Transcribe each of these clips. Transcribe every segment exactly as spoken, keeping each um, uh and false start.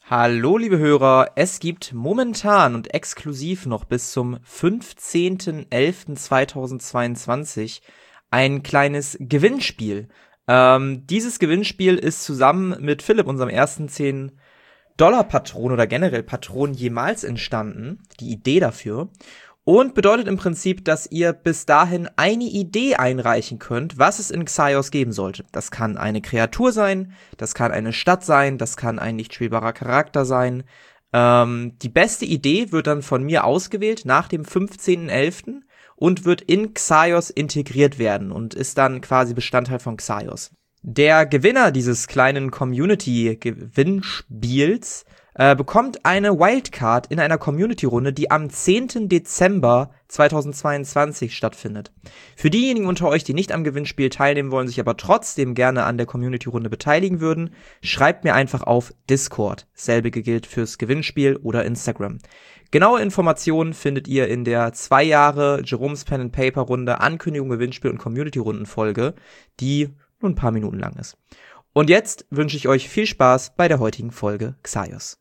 Hallo liebe Hörer, es gibt momentan und exklusiv noch bis zum fünfzehnten elften zweitausendzweiundzwanzig ein kleines Gewinnspiel. Ähm, dieses Gewinnspiel ist zusammen mit Philipp, unserem ersten zehn-Dollar-Patron oder generell Patron jemals entstanden, die Idee dafür. Und bedeutet im Prinzip, dass ihr bis dahin eine Idee einreichen könnt, was es in Xaios geben sollte. Das kann eine Kreatur sein, das kann eine Stadt sein, das kann ein nicht spielbarer Charakter sein. Ähm, die beste Idee wird dann von mir ausgewählt nach dem fünfzehnten elften und wird in Xaios integriert werden und ist dann quasi Bestandteil von Xaios. Der Gewinner dieses kleinen Community-Gewinnspiels Äh, bekommt eine Wildcard in einer Community-Runde, die am zehnten Dezember zweitausendzweiundzwanzig stattfindet. Für diejenigen unter euch, die nicht am Gewinnspiel teilnehmen wollen, sich aber trotzdem gerne an der Community-Runde beteiligen würden, schreibt mir einfach auf Discord. Selbige gilt fürs Gewinnspiel oder Instagram. Genaue Informationen findet ihr in der zwei Jahre Jerome's Pen and Paper Runde Ankündigung, Gewinnspiel und Community-Runden-Folge, die nur ein paar Minuten lang ist. Und jetzt wünsche ich euch viel Spaß bei der heutigen Folge Xaios.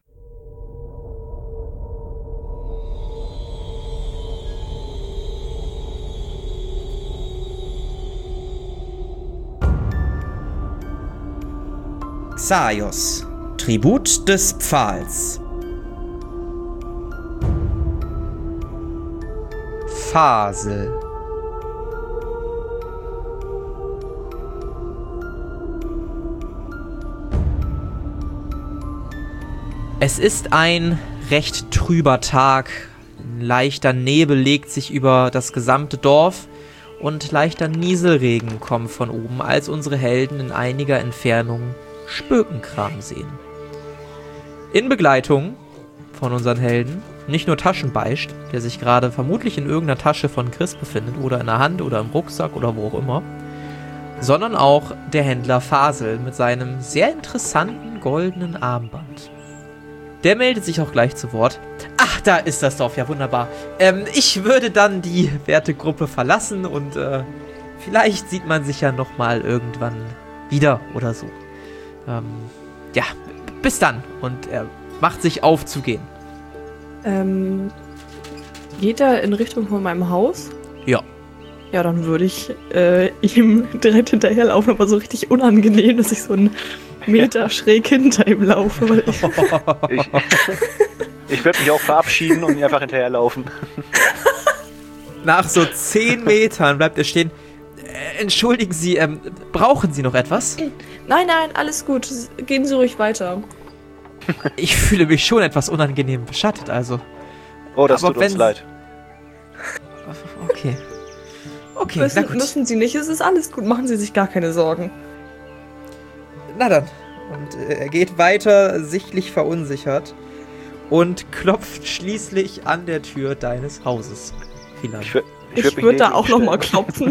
Xaios, Tribut des Pfahls. Fasel. Es ist ein recht trüber Tag. Ein leichter Nebel legt sich über das gesamte Dorf und leichter Nieselregen kommt von oben, als unsere Helden in einiger Entfernung Spökenkram sehen. In Begleitung von unseren Helden nicht nur Taschenbeißt, der sich gerade vermutlich in irgendeiner Tasche von Chris befindet oder in der Hand oder im Rucksack oder wo auch immer, sondern auch der Händler Fasel mit seinem sehr interessanten goldenen Armband. Der meldet sich auch gleich zu Wort. Ach, da ist das Dorf, ja wunderbar. Ähm, ich würde dann die Wertegruppe verlassen und äh, vielleicht sieht man sich ja nochmal irgendwann wieder oder so. Ähm, ja, bis dann. Und er macht sich auf zu gehen. Ähm, geht er in Richtung von meinem Haus? Ja. Ja, dann würde ich äh, ihm direkt hinterherlaufen, aber so richtig unangenehm, dass ich so einen Meter ja. schräg hinter ihm laufe. Weil ich ich ich würde mich auch verabschieden und einfach hinterherlaufen. Nach so zehn Metern bleibt er stehen. Äh, entschuldigen Sie, ähm, brauchen Sie noch etwas? Nein, nein, alles gut. Gehen Sie ruhig weiter. Ich fühle mich schon etwas unangenehm beschattet, also. Oh, das aber tut uns leid. Okay. Okay, müssen, na gut. Müssen Sie nicht, es ist alles gut. Machen Sie sich gar keine Sorgen. Na dann. Und äh, er geht weiter, sichtlich verunsichert. Und klopft schließlich an der Tür deines Hauses. Vielleicht. Ich, wür- ich, ich würde da auch nochmal klopfen.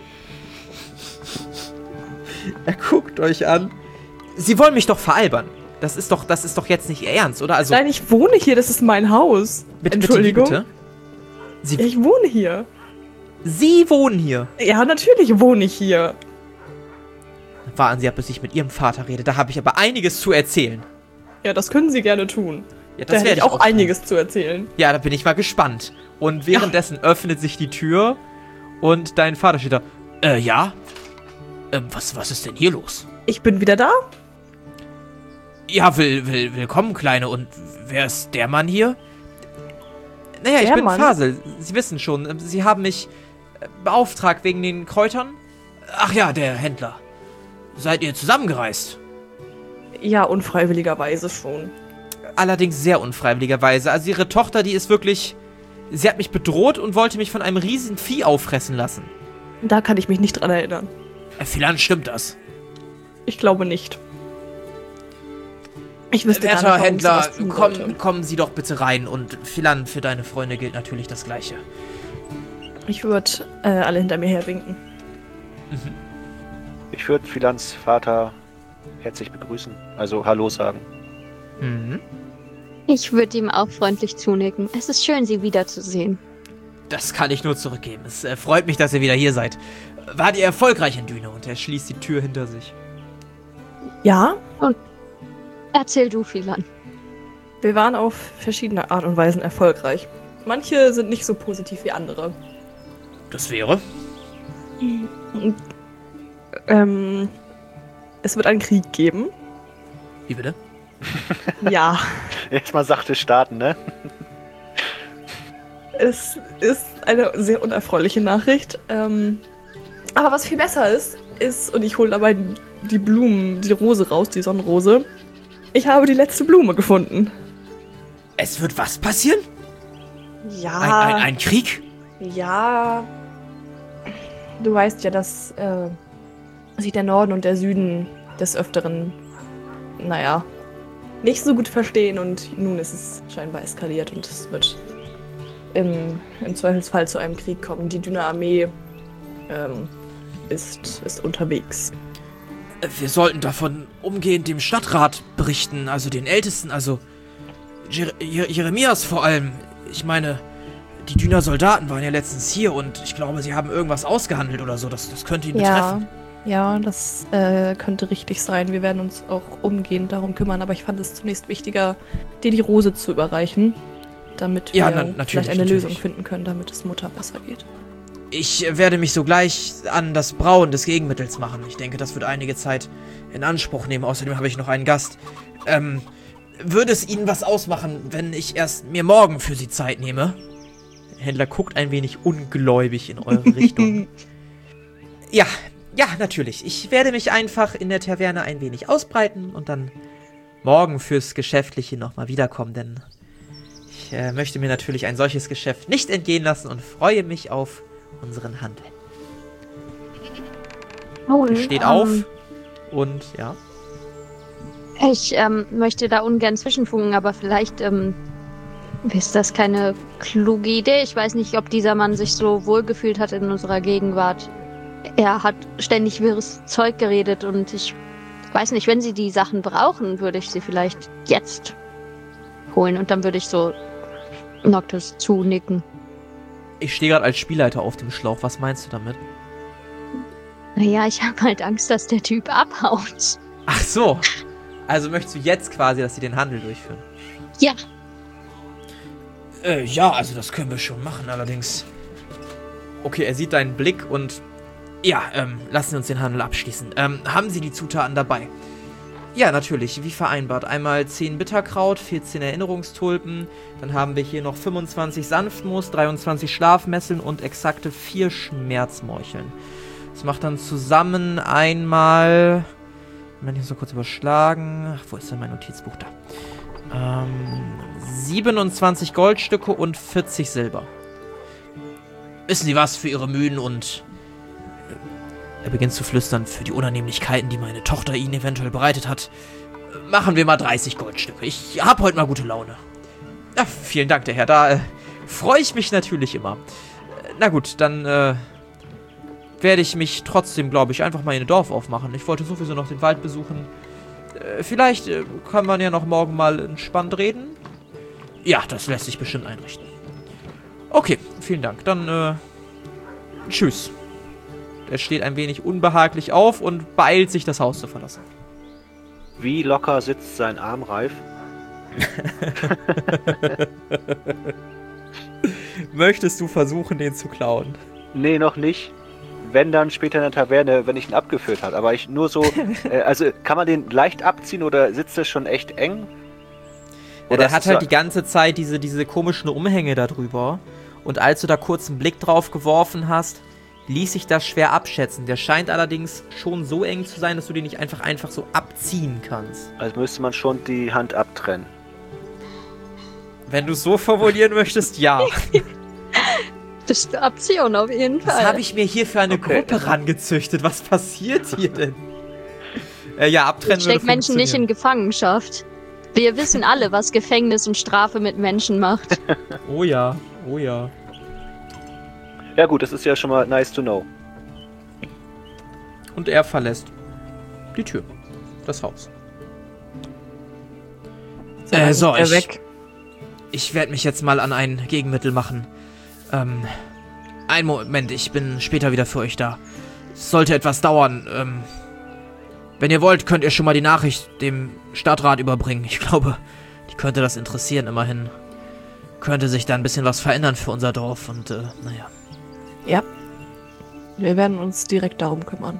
Er guckt euch an. Sie wollen mich doch veralbern. Das ist doch, das ist doch jetzt nicht Ihr Ernst, oder? Also, nein, ich wohne hier, das ist mein Haus. Bitte, Entschuldigung. Bitte, bitte. Sie, ja, ich wohne hier. Sie wohnen hier? Ja, natürlich wohne ich hier. Warten Sie ab, bis ich mit Ihrem Vater rede. Da habe ich aber einiges zu erzählen. Ja, das können Sie gerne tun. Ja, das da hätte ich auch, auch einiges tun. zu erzählen. Ja, da bin ich mal gespannt. Und währenddessen ja. öffnet sich die Tür und dein Vater steht da. Äh, ja? Ähm, was, was ist denn hier los? Ich bin wieder da? Ja, will, will, willkommen, Kleine. Und wer ist der Mann hier? Naja, ich der bin Mann? Fasel. Sie wissen schon, Sie haben mich beauftragt wegen den Kräutern. Ach ja, der Händler. Seid ihr zusammengereist? Ja, unfreiwilligerweise schon. Allerdings sehr unfreiwilligerweise. Also ihre Tochter, die ist wirklich... Sie hat mich bedroht und wollte mich von einem riesigen Vieh auffressen lassen. Da kann ich mich nicht dran erinnern. Vielleicht stimmt das. Ich glaube nicht. Ich wüsste Werter gar nicht, Händler, warum komm, kommen Sie doch bitte rein. Und Philan, für deine Freunde gilt natürlich das Gleiche. Ich würde äh, alle hinter mir her winken. Mhm. Ich würde Philans Vater herzlich begrüßen. Also Hallo sagen. Mhm. Ich würde ihm auch freundlich zunicken. Es ist schön, Sie wiederzusehen. Das kann ich nur zurückgeben. Es äh, freut mich, dass ihr wieder hier seid. Wart ihr erfolgreich in Düne? Und er schließt die Tür hinter sich. Ja. Und Erzähl du, Philan. Wir waren auf verschiedene Art und Weisen erfolgreich. Manche sind nicht so positiv wie andere. Das wäre? Ähm, es wird einen Krieg geben. Wie bitte? Ja. Erstmal sachte starten, ne? Es ist eine sehr unerfreuliche Nachricht. Ähm, aber was viel besser ist, ist, und ich hole dabei die Blumen, die Rose raus, die Sonnenrose. Ich habe die letzte Blume gefunden. Es wird was passieren? Ja. Ein, ein, ein Krieg? Ja. Du weißt ja, dass äh, sich der Norden und der Süden des Öfteren, naja, nicht so gut verstehen und nun ist es scheinbar eskaliert und es wird im, im Zweifelsfall zu einem Krieg kommen. Die Dünne-Armee ähm, ist, ist unterwegs. Wir sollten davon umgehend dem Stadtrat berichten, also den Ältesten, also Jer Jer Jeremias vor allem. Ich meine, die Düner Soldaten waren ja letztens hier und ich glaube, sie haben irgendwas ausgehandelt oder so. Das, das könnte ihn Ja, betreffen. ja, das äh, könnte richtig sein. Wir werden uns auch umgehend darum kümmern, aber ich fand es zunächst wichtiger, dir die Rose zu überreichen, damit wir Ja, na, natürlich, vielleicht eine natürlich. Lösung finden können, damit es Mutter besser geht. Ich werde mich sogleich an das Brauen des Gegenmittels machen. Ich denke, das wird einige Zeit in Anspruch nehmen. Außerdem habe ich noch einen Gast. Ähm, würde es Ihnen was ausmachen, wenn ich erst mir morgen für Sie Zeit nehme? Der Händler guckt ein wenig ungläubig in eure Richtung. Ja, ja, natürlich. Ich werde mich einfach in der Taverne ein wenig ausbreiten und dann morgen fürs Geschäftliche nochmal wiederkommen, denn ich äh, möchte mir natürlich ein solches Geschäft nicht entgehen lassen und freue mich auf unseren Handel. Oh, Steht ähm, auf und ja. Ich ähm, möchte da ungern zwischenfunken, aber vielleicht ähm, ist das keine kluge Idee. Ich weiß nicht, ob dieser Mann sich so wohlgefühlt hat in unserer Gegenwart. Er hat ständig wirres Zeug geredet und ich weiß nicht, wenn Sie die Sachen brauchen, würde ich sie vielleicht jetzt holen und dann würde ich so Noctis zunicken. Ich stehe gerade als Spielleiter auf dem Schlauch. Was meinst du damit? Naja, ich habe halt Angst, dass der Typ abhaut. Ach so. Also möchtest du jetzt quasi, dass sie den Handel durchführen? Ja. Äh, ja, also das können wir schon machen, allerdings. Okay, er sieht deinen Blick und ja, ähm, lassen Sie uns den Handel abschließen. Ähm, haben Sie die Zutaten dabei? Ja, natürlich, wie vereinbart. Einmal zehn Bitterkraut, vierzehn Erinnerungstulpen, dann haben wir hier noch fünfundzwanzig Sanftmoos, dreiundzwanzig Schlafmesseln und exakte vier Schmerzmorcheln. Das macht dann zusammen einmal... Moment, ich muss noch kurz überschlagen. Ach, wo ist denn mein Notizbuch da? Ähm, siebenundzwanzig Goldstücke und vierzig Silber. Wissen Sie was für Ihre Mühen und... Er beginnt zu flüstern, für die Unannehmlichkeiten, die meine Tochter Ihnen eventuell bereitet hat. Machen wir mal dreißig Goldstücke. Ich hab heute mal gute Laune. Ja, vielen Dank, der Herr. Da äh, freue ich mich natürlich immer. Na gut, dann äh, werde ich mich trotzdem, glaube ich, einfach mal in ein Dorf aufmachen. Ich wollte sowieso noch den Wald besuchen. Äh, vielleicht äh, kann man ja noch morgen mal entspannt reden. Ja, das lässt sich bestimmt einrichten. Okay, vielen Dank. Dann, äh, tschüss. Er steht ein wenig unbehaglich auf und beeilt sich, das Haus zu verlassen. Wie locker sitzt sein Arm, Ralf? Möchtest du versuchen, den zu klauen? Nee, noch nicht. Wenn dann später in der Taverne, wenn ich ihn abgeführt habe. Aber ich nur so, äh, also kann man den leicht abziehen oder sitzt das schon echt eng? Ja, der hat halt die ganze Zeit diese, diese komischen Umhänge da drüber. Und als du da kurz einen Blick drauf geworfen hast, ließ sich das schwer abschätzen. Der scheint allerdings schon so eng zu sein, dass du den nicht einfach einfach so abziehen kannst. Also müsste man schon die Hand abtrennen. Wenn du es so formulieren möchtest, ja. Das ist eine Option auf jeden Fall. Was habe ich mir hier für eine Okay. Gruppe rangezüchtet? Was passiert hier denn? Äh, ja, abtrennen würde Steckt Menschen nicht in funktionieren. Gefangenschaft. Wir wissen alle, was Gefängnis und Strafe mit Menschen macht. Oh ja, oh ja. Ja gut, das ist ja schon mal nice to know. Und er verlässt die Tür. Das Haus. Äh, so, Er ich, weg. ich werde mich jetzt mal an ein Gegenmittel machen. Ähm, einen Moment, ich bin später wieder für euch da. Es sollte etwas dauern. Ähm, Wenn ihr wollt, könnt ihr schon mal die Nachricht dem Stadtrat überbringen. Ich glaube, die könnte das interessieren. Immerhin könnte sich da ein bisschen was verändern für unser Dorf. Und, äh, naja. Ja. Wir werden uns direkt darum kümmern.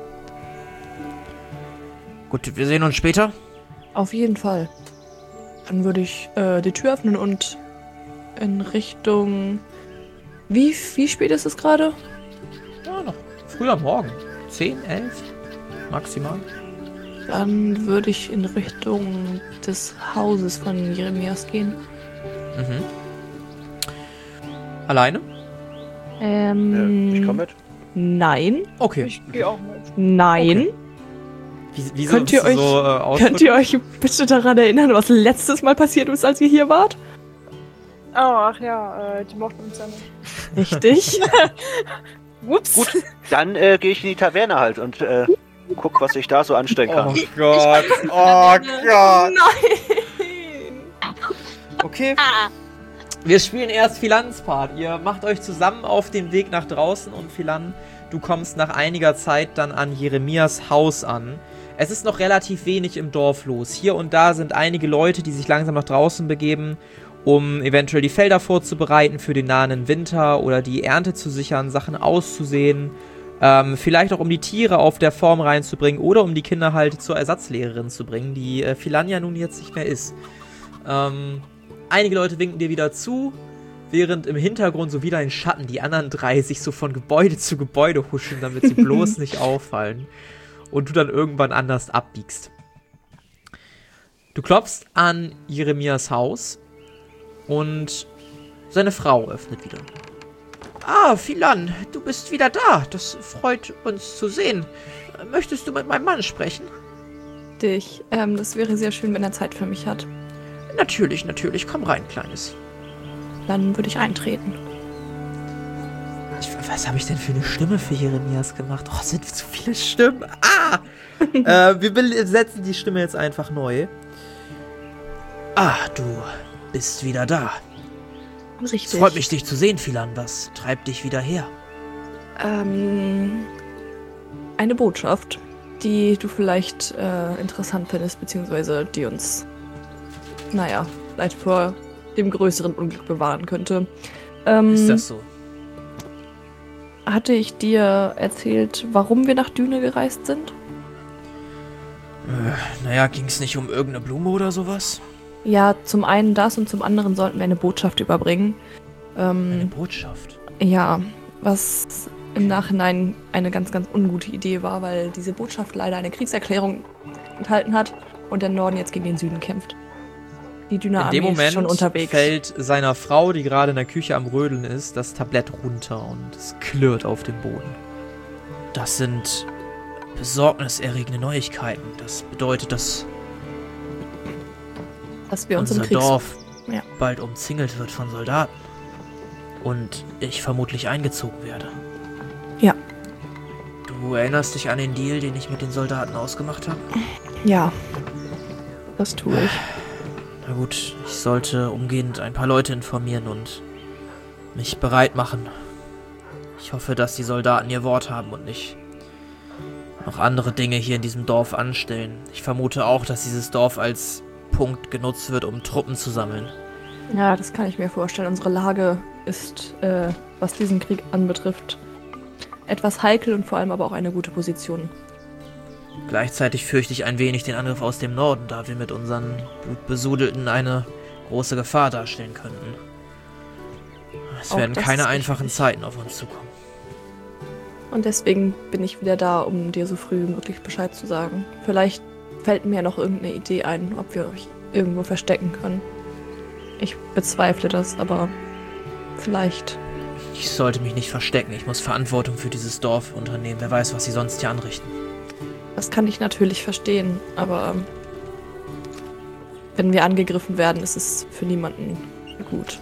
Gut, wir sehen uns später. Auf jeden Fall. Dann würde ich äh, die Tür öffnen und in Richtung... Wie, wie spät ist es gerade? Ja, noch früh am Morgen. Zehn, elf maximal. Dann würde ich in Richtung des Hauses von Jeremias gehen. Mhm. Alleine? Ähm, Äh, ich komme mit. Nein. Okay. Ich gehe auch mit. Nein. Okay. Wie, wieso Könnt ihr bist du euch- so, äh, Könnt ausdrücken? ihr euch bitte daran erinnern, was letztes Mal passiert ist, als ihr hier wart? Oh, ach ja, äh, die mochten uns ja nicht. Richtig. Ups. Gut, dann äh, gehe ich in die Taverne halt und äh, guck, was ich da so anstellen kann. Oh Gott. Oh Gott. Nein. Okay. Ah, Wir spielen erst Philans Part. Ihr macht euch zusammen auf den Weg nach draußen und Philan, du kommst nach einiger Zeit dann an Jeremias Haus an. Es ist noch relativ wenig im Dorf los. Hier und da sind einige Leute, die sich langsam nach draußen begeben, um eventuell die Felder vorzubereiten für den nahenden Winter oder die Ernte zu sichern, Sachen auszusehen, ähm, vielleicht auch um die Tiere auf der Form reinzubringen oder um die Kinder halt zur Ersatzlehrerin zu bringen, die äh, Philan ja nun jetzt nicht mehr ist. Ähm, einige Leute winken dir wieder zu, während im Hintergrund so wieder ein Schatten die anderen drei sich so von Gebäude zu Gebäude huschen, damit sie bloß nicht auffallen und du dann irgendwann anders abbiegst. Du klopfst an Jeremias Haus und seine Frau öffnet wieder. Ah, Philan, du bist wieder da. Das freut uns zu sehen. Möchtest du mit meinem Mann sprechen? Dich. Ähm, das wäre sehr schön, wenn er Zeit für mich hat. Natürlich, natürlich. Komm rein, Kleines. Dann würde ich eintreten. Ich, was habe ich denn für eine Stimme für Jeremias gemacht? Oh, es sind zu viele Stimmen. Ah! äh, wir besetzen die Stimme jetzt einfach neu. Ah, du bist wieder da. Richtig. Es freut mich, dich zu sehen, Philan. Was treibt dich wieder her? Ähm, eine Botschaft, die du vielleicht äh, interessant findest, beziehungsweise die uns, naja, vielleicht vor dem größeren Unglück bewahren könnte. Ähm, Ist das so? Hatte ich dir erzählt, warum wir nach Düne gereist sind? Äh, naja, ging es nicht um irgendeine Blume oder sowas? Ja, zum einen das und zum anderen sollten wir eine Botschaft überbringen. Eine Ähm, Botschaft. ja, was im Nachhinein eine ganz, ganz ungute Idee war, weil diese Botschaft leider eine Kriegserklärung enthalten hat und der Norden jetzt gegen den Süden kämpft. Die In Düner dem Armee ist Moment schon unterwegs. fällt seiner Frau, die gerade in der Küche am Rödeln ist, das Tablett runter und es klirrt auf dem Boden. Das sind besorgniserregende Neuigkeiten. Das bedeutet, dass dass wir uns im unser Kriegs... Dorf Ja. bald umzingelt wird von Soldaten. Und ich vermutlich eingezogen werde. Ja. Du erinnerst dich an den Deal, den ich mit den Soldaten ausgemacht habe? Ja, das tue ich. Na gut, ich sollte umgehend ein paar Leute informieren und mich bereit machen. Ich hoffe, dass die Soldaten ihr Wort haben und nicht noch andere Dinge hier in diesem Dorf anstellen. Ich vermute auch, dass dieses Dorf als Punkt genutzt wird, um Truppen zu sammeln. Ja, das kann ich mir vorstellen. Unsere Lage ist, äh, was diesen Krieg anbetrifft, etwas heikel und vor allem aber auch eine gute Position. Gleichzeitig fürchte ich ein wenig den Angriff aus dem Norden, da wir mit unseren Blutbesudelten eine große Gefahr darstellen könnten. Es Auch werden das keine ist einfachen richtig. Zeiten auf uns zukommen. Und deswegen bin ich wieder da, um dir so früh wie möglich Bescheid zu sagen. Vielleicht fällt mir noch irgendeine Idee ein, ob wir euch irgendwo verstecken können. Ich bezweifle das, aber vielleicht. Ich sollte mich nicht verstecken. Ich muss Verantwortung für dieses Dorf unternehmen. Wer weiß, was sie sonst hier anrichten. Das kann ich natürlich verstehen, aber wenn wir angegriffen werden, ist es für niemanden gut.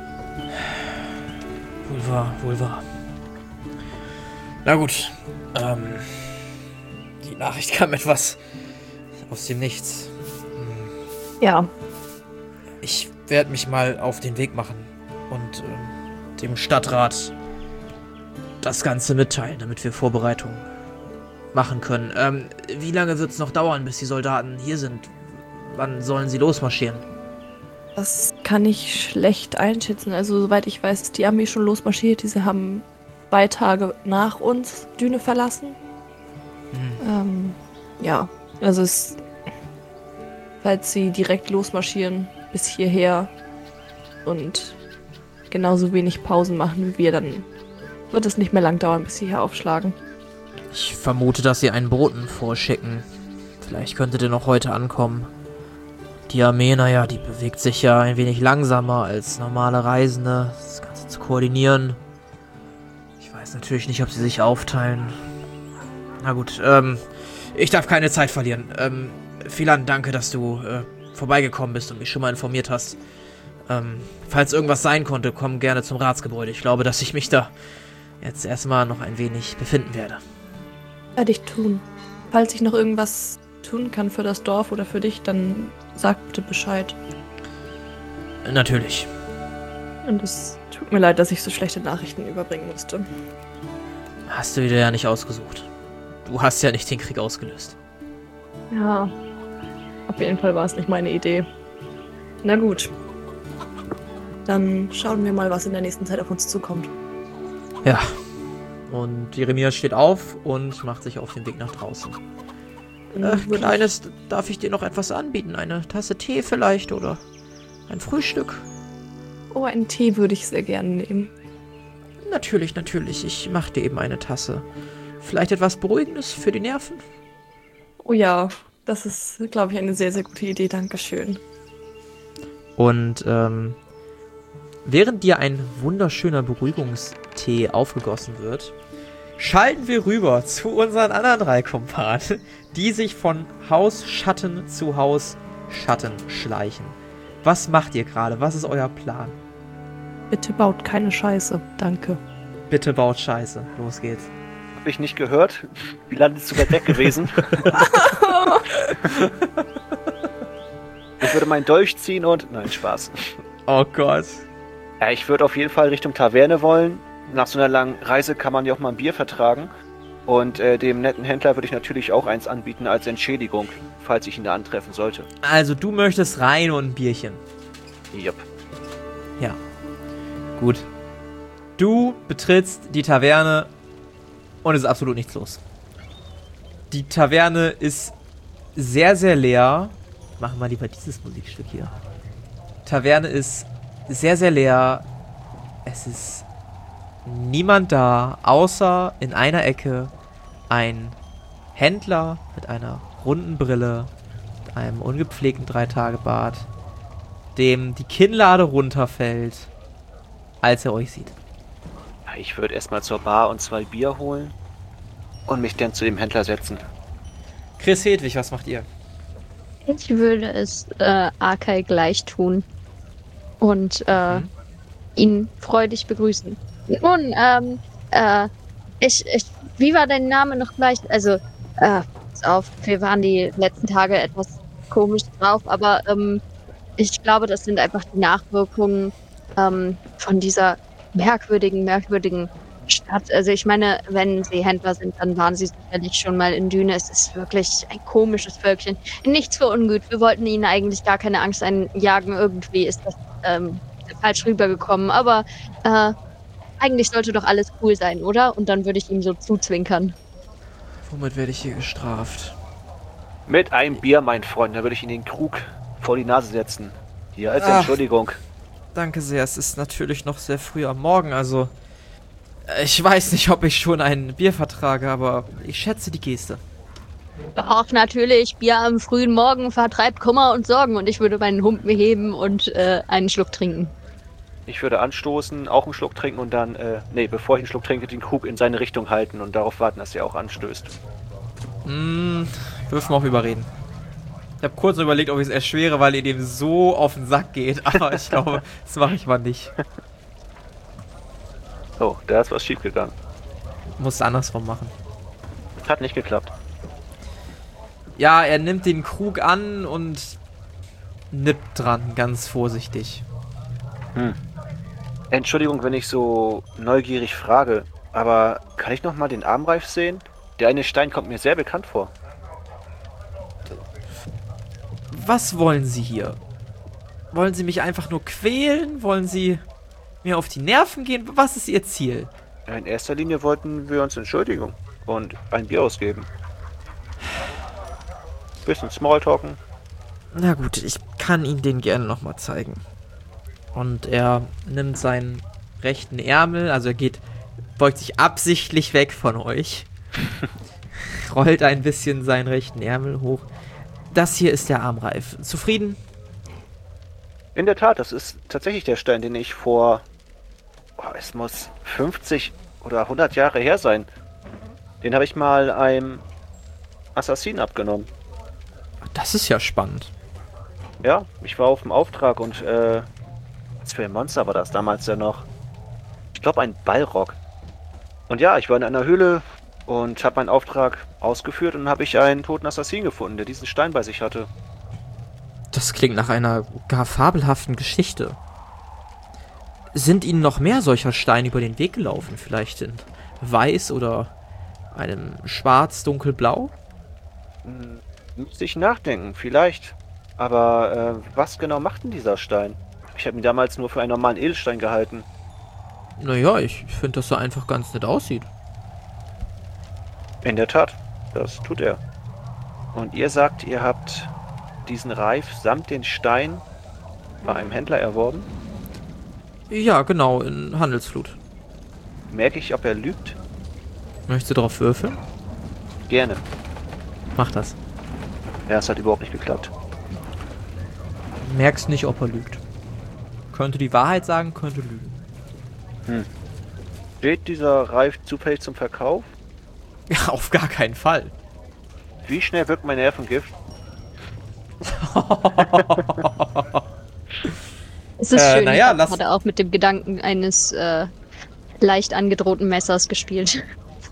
Wohl wahr, wohl wahr. Na gut. Ähm, die Nachricht kam etwas aus dem Nichts. Ja, Ich werde mich mal auf den Weg machen und ähm, dem Stadtrat das Ganze mitteilen, damit wir Vorbereitungen machen können. Ähm, wie lange wird es noch dauern, bis die Soldaten hier sind? Wann sollen sie losmarschieren? Das kann ich schlecht einschätzen. Also, soweit ich weiß, ist die Armee schon losmarschiert. Diese haben zwei Tage nach uns Düne verlassen. Hm. Ähm, ja, also es, falls sie direkt losmarschieren bis hierher und genauso wenig Pausen machen wie wir, dann wird es nicht mehr lang dauern, bis sie hier aufschlagen. Ich vermute, dass sie einen Boten vorschicken. Vielleicht könnte der noch heute ankommen. Die Armee, naja, die bewegt sich ja ein wenig langsamer als normale Reisende. Das Ganze zu koordinieren. Ich weiß natürlich nicht, ob sie sich aufteilen. Na gut, ähm, ich darf keine Zeit verlieren. Ähm, Philan, danke, dass du äh, vorbeigekommen bist und mich schon mal informiert hast. Ähm, falls irgendwas sein konnte, komm gerne zum Ratsgebäude. Ich glaube, dass ich mich da jetzt erstmal noch ein wenig befinden werde. Werde ich tun. Falls ich noch irgendwas tun kann für das Dorf oder für dich, dann sag bitte Bescheid. Natürlich. Und es tut mir leid, dass ich so schlechte Nachrichten überbringen musste. Hast du wieder ja nicht ausgesucht. Du hast ja nicht den Krieg ausgelöst. Ja, auf jeden Fall war es nicht meine Idee. Na gut. Dann schauen wir mal, was in der nächsten Zeit auf uns zukommt. Ja. Und Jeremias steht auf und macht sich auf den Weg nach draußen. Äh, Kleines, darf ich dir noch etwas anbieten? Eine Tasse Tee vielleicht oder ein Frühstück? Oh, einen Tee würde ich sehr gerne nehmen. Natürlich, natürlich. Ich mache dir eben eine Tasse. Vielleicht etwas Beruhigendes für die Nerven? Oh ja, das ist, glaube ich, eine sehr, sehr gute Idee. Dankeschön. Und ähm, während dir ein wunderschöner Beruhigungstee aufgegossen wird, schalten wir rüber zu unseren anderen drei Kumpanen, die sich von Hausschatten zu Hausschatten schleichen. Was macht ihr gerade? Was ist euer Plan? Bitte baut keine Scheiße. Danke. Bitte baut Scheiße. Los geht's. Hab ich nicht gehört. Wie landet es sogar weg gewesen? Ich würde meinen Dolch ziehen und... Nein, Spaß. Oh Gott. Ja, ich würde auf jeden Fall Richtung Taverne wollen. Nach so einer langen Reise kann man ja auch mal ein Bier vertragen. Und äh, dem netten Händler würde ich natürlich auch eins anbieten als Entschädigung, falls ich ihn da antreffen sollte. Also du möchtest rein und ein Bierchen. Jupp. Ja. Gut. Du betrittst die Taverne und es ist absolut nichts los. Die Taverne ist sehr, sehr leer. Machen wir lieber dieses Musikstück hier. Taverne ist sehr, sehr leer. Es ist niemand da, außer in einer Ecke ein Händler mit einer runden Brille, mit einem ungepflegten Dreitagebart, dem die Kinnlade runterfällt, als er euch sieht. Ja, ich würde erstmal zur Bar und zwei Bier holen und mich dann zu dem Händler setzen. Chris Hedwig, was macht ihr? Ich würde es äh, Arkay gleich tun und äh, Mhm. ihn freudig begrüßen. Nun, ähm, äh, ich, ich, wie war dein Name noch gleich? Also, äh, pass auf, wir waren die letzten Tage etwas komisch drauf, aber ähm, ich glaube, das sind einfach die Nachwirkungen ähm, von dieser merkwürdigen, merkwürdigen Stadt. Also ich meine, wenn sie Händler sind, dann waren sie sicherlich schon mal in Düne. Es ist wirklich ein komisches Völkchen. Nichts für ungut. Wir wollten ihnen eigentlich gar keine Angst einjagen. Irgendwie ist das ähm, falsch rübergekommen. Aber äh, eigentlich sollte doch alles cool sein, oder? Und dann würde ich ihm so zuzwinkern. Womit werde ich hier gestraft? Mit einem Bier, mein Freund, dann würde ich ihn den Krug vor die Nase setzen. Hier als Ach. Entschuldigung. Danke sehr, es ist natürlich noch sehr früh am Morgen, also äh, ich weiß nicht, ob ich schon ein Bier vertrage, aber ich schätze die Geste. Doch, natürlich. Bier am frühen Morgen vertreibt Kummer und Sorgen. Und ich würde meinen Humpen heben und äh, einen Schluck trinken. Ich würde anstoßen, auch einen Schluck trinken und dann, äh, nee, bevor ich einen Schluck trinke, den Krug in seine Richtung halten und darauf warten, dass er auch anstößt. Hm, wirf mal auf Überreden. Ich habe kurz überlegt, ob ich es erschwere, weil ihr dem so auf den Sack geht, aber ich glaube, das mache ich mal nicht. Oh, da ist was schiefgegangen. Muss es andersrum machen. Hat nicht geklappt. Ja, er nimmt den Krug an und nippt dran, ganz vorsichtig. Hm. Entschuldigung, wenn ich so neugierig frage, aber kann ich noch mal den Armreif sehen? Der eine Stein kommt mir sehr bekannt vor. Was wollen Sie hier? Wollen Sie mich einfach nur quälen? Wollen Sie mir auf die Nerven gehen? Was ist Ihr Ziel? In erster Linie wollten wir uns entschuldigen und ein Bier ausgeben. Bisschen Smalltalken. Na gut, ich kann Ihnen den gerne nochmal zeigen. Und er nimmt seinen rechten Ärmel, also er geht, beugt sich absichtlich weg von euch. Rollt ein bisschen seinen rechten Ärmel hoch. Das hier ist der Armreif. Zufrieden? In der Tat, das ist tatsächlich der Stein, den ich vor... Oh, es muss fünfzig oder hundert Jahre her sein. Den habe ich mal einem Assassinen abgenommen. Das ist ja spannend. Ja, ich war auf dem Auftrag und äh... was für ein Monster war das damals ja noch? Ich glaube ein Balrog. Und ja, ich war in einer Höhle und habe meinen Auftrag ausgeführt und dann habe ich einen toten Assassinen gefunden, der diesen Stein bei sich hatte. Das klingt nach einer gar fabelhaften Geschichte. Sind Ihnen noch mehr solcher Steine über den Weg gelaufen? Vielleicht in weiß oder einem schwarz, dunkelblau? Hm, müsste ich nachdenken, vielleicht. Aber äh, was genau macht denn dieser Stein? Ich habe ihn damals nur für einen normalen Edelstein gehalten. Naja, ich finde, dass er einfach ganz nett aussieht. In der Tat, das tut er. Und ihr sagt, ihr habt diesen Reif samt den Stein bei einem Händler erworben? Ja, genau, in Handelsflut. Merke ich, ob er lügt? Möchtest du drauf würfeln? Gerne. Mach das. Ja, es hat überhaupt nicht geklappt. Merkst nicht, ob er lügt. Könnte die Wahrheit sagen, könnte lügen. Hm. Steht dieser Reif zufällig zum Verkauf? Ja, auf gar keinen Fall. Wie schnell wirkt mein Nervengift? Es ist Äh, schön, naja, ich habe lass- gerade auch mit dem Gedanken eines äh, leicht angedrohten Messers gespielt.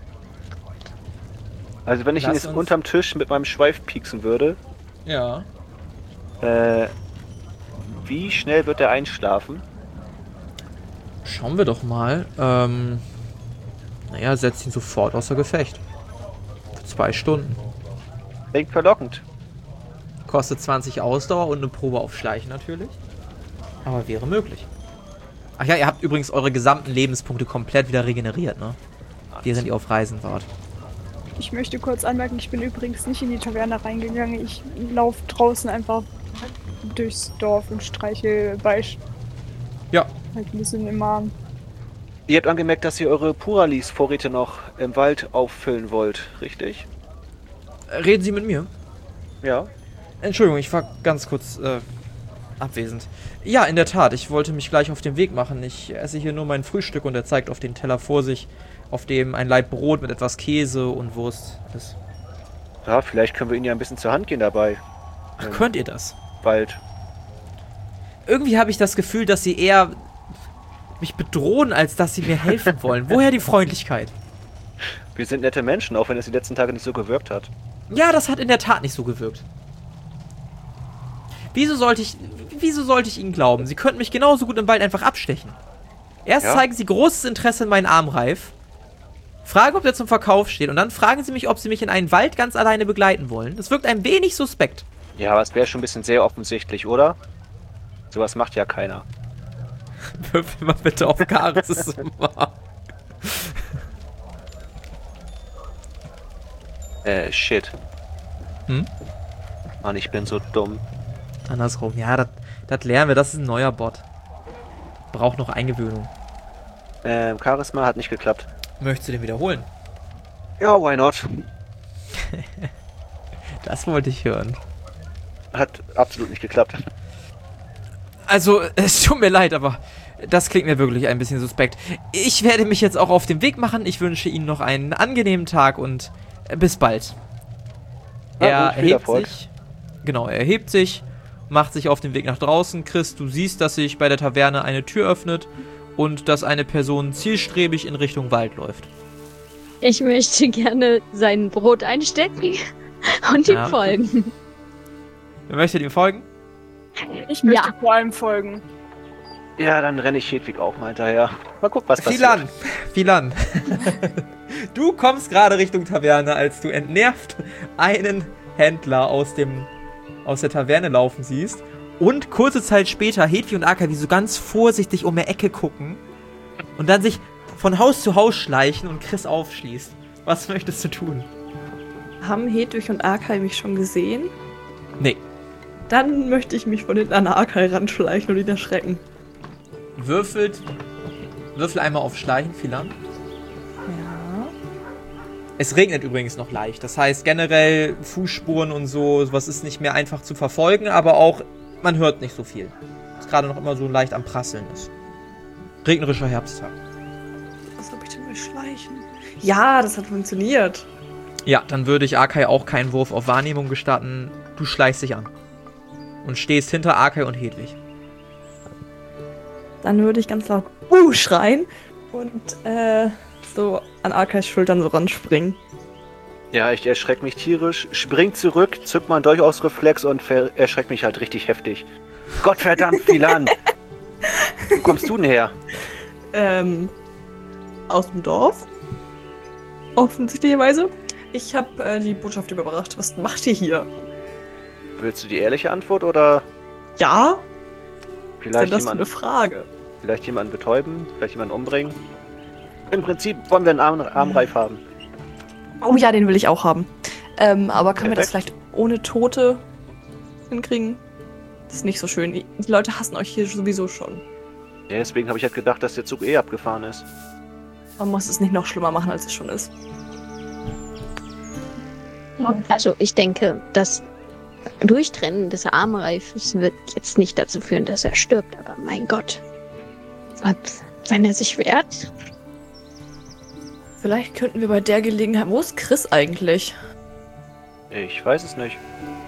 Also wenn ich ihn Lass jetzt uns- unterm Tisch mit meinem Schweif pieksen würde, Ja. äh, wie schnell wird er einschlafen? Schauen wir doch mal. Ähm, naja, setzt ihn sofort außer Gefecht. Für zwei Stunden. Klingt verlockend. Kostet zwanzig Ausdauer und eine Probe auf Schleichen natürlich. Aber wäre möglich. Ach ja, ihr habt übrigens eure gesamten Lebenspunkte komplett wieder regeneriert, ne? Während ihr auf Reisen wart. Ich möchte kurz anmerken, ich bin übrigens nicht in die Taverne reingegangen. Ich laufe draußen einfach durchs Dorf und streiche bei Ja. halt ein bisschen im Arm. Ihr habt angemerkt, dass ihr eure Puralis-Vorräte noch im Wald auffüllen wollt, richtig? Reden Sie mit mir? Ja. Entschuldigung, ich war ganz kurz äh, abwesend. Ja, in der Tat, ich wollte mich gleich auf den Weg machen. Ich esse hier nur mein Frühstück und er zeigt auf den Teller vor sich, auf dem ein Laib Brot mit etwas Käse und Wurst ist. Ja, vielleicht können wir Ihnen ja ein bisschen zur Hand gehen dabei. Ach, Im könnt ihr das? Wald. Irgendwie habe ich das Gefühl, dass sie eher mich bedrohen, als dass sie mir helfen wollen. Woher die Freundlichkeit? Wir sind nette Menschen, auch wenn es die letzten Tage nicht so gewirkt hat. Ja, das hat in der Tat nicht so gewirkt. Wieso sollte ich, wieso sollte ich Ihnen glauben? Sie könnten mich genauso gut im Wald einfach abstechen. Erst Ja. zeigen Sie großes Interesse in meinen Armreif, fragen, ob der zum Verkauf steht, und dann fragen Sie mich, ob Sie mich in einen Wald ganz alleine begleiten wollen. Das wirkt ein wenig suspekt. Ja, aber es wäre schon ein bisschen sehr offensichtlich, oder? Sowas macht ja keiner. Würfel mal bitte auf Charisma. Äh, shit. Hm? Mann, ich bin so dumm. Andersrum, ja, das lernen wir, das ist ein neuer Bot. Braucht noch Eingewöhnung. Ähm, Charisma hat nicht geklappt. Möchtest du den wiederholen? Ja, why not? Das wollte ich hören. Hat absolut nicht geklappt. Also, es tut mir leid, aber das klingt mir wirklich ein bisschen suspekt. Ich werde mich jetzt auch auf den Weg machen. Ich wünsche Ihnen noch einen angenehmen Tag und äh, bis bald. Ja, Er gut, viel erhebt Erfolg. sich. Genau, er erhebt sich, macht sich auf den Weg nach draußen. Chris, du siehst, dass sich bei der Taverne eine Tür öffnet und dass eine Person zielstrebig in Richtung Wald läuft. Ich möchte gerne sein Brot einstecken und ihm Ja. folgen. Wer möchte ihm folgen? Ich möchte Ja. vor allem folgen. Ja, dann renne ich Hedwig auch mal hinterher. Mal gucken, was passiert. Filan! Filan! Du kommst gerade Richtung Taverne, als du entnervt einen Händler aus dem aus der Taverne laufen siehst. Und kurze Zeit später Hedwig und Aka, wie so ganz vorsichtig um die Ecke gucken und dann sich von Haus zu Haus schleichen und Chris aufschließt. Was möchtest du tun? Haben Hedwig und Arkai mich schon gesehen? Nee. Dann möchte ich mich von hinten an Arkai ranschleichen und ihn erschrecken. Würfelt. Würfel einmal auf Schleichen, Philan. Ja. Es regnet übrigens noch leicht. Das heißt, generell Fußspuren und so, sowas ist nicht mehr einfach zu verfolgen, aber auch, man hört nicht so viel. Es gerade noch immer so leicht am Prasseln ist. Regnerischer Herbsttag. Was habe ich denn bei Schleichen? Ja, das hat funktioniert. Ja, dann würde ich Arkai auch keinen Wurf auf Wahrnehmung gestatten. Du schleichst dich an. Und stehst hinter Arkai und Hedwig. Dann würde ich ganz laut Uh schreien und äh, so an Arkais Schultern so ranspringen. Ja, ich erschrecke mich tierisch, spring zurück, zück meinen Dolch aus Reflex und ver- erschreckt mich halt richtig heftig. Gottverdammt, Philan! Wo kommst du denn her? Ähm, aus dem Dorf. Offensichtlicherweise. Ich habe äh, die Botschaft überbracht. Was macht ihr hier? Willst du die ehrliche Antwort oder Ja? Was ist denn vielleicht das für eine jemanden, Frage? vielleicht jemanden betäuben, vielleicht jemanden umbringen? Im Prinzip wollen wir einen Arm, Armreif haben. Oh ja, den will ich auch haben. Ähm, aber können wir das Perfekt. vielleicht ohne Tote hinkriegen? Das ist nicht so schön. Die die Leute hassen euch hier sowieso schon. Ja, deswegen habe ich halt gedacht, dass der Zug eh abgefahren ist. Man muss es nicht noch schlimmer machen, als es schon ist. Also ich denke, das Durchtrennen des Armreifes wird jetzt nicht dazu führen, dass er stirbt, aber mein Gott. Und wenn er sich wehrt, Vielleicht könnten wir bei der Gelegenheit... Wo ist Chris eigentlich? Ich weiß es nicht.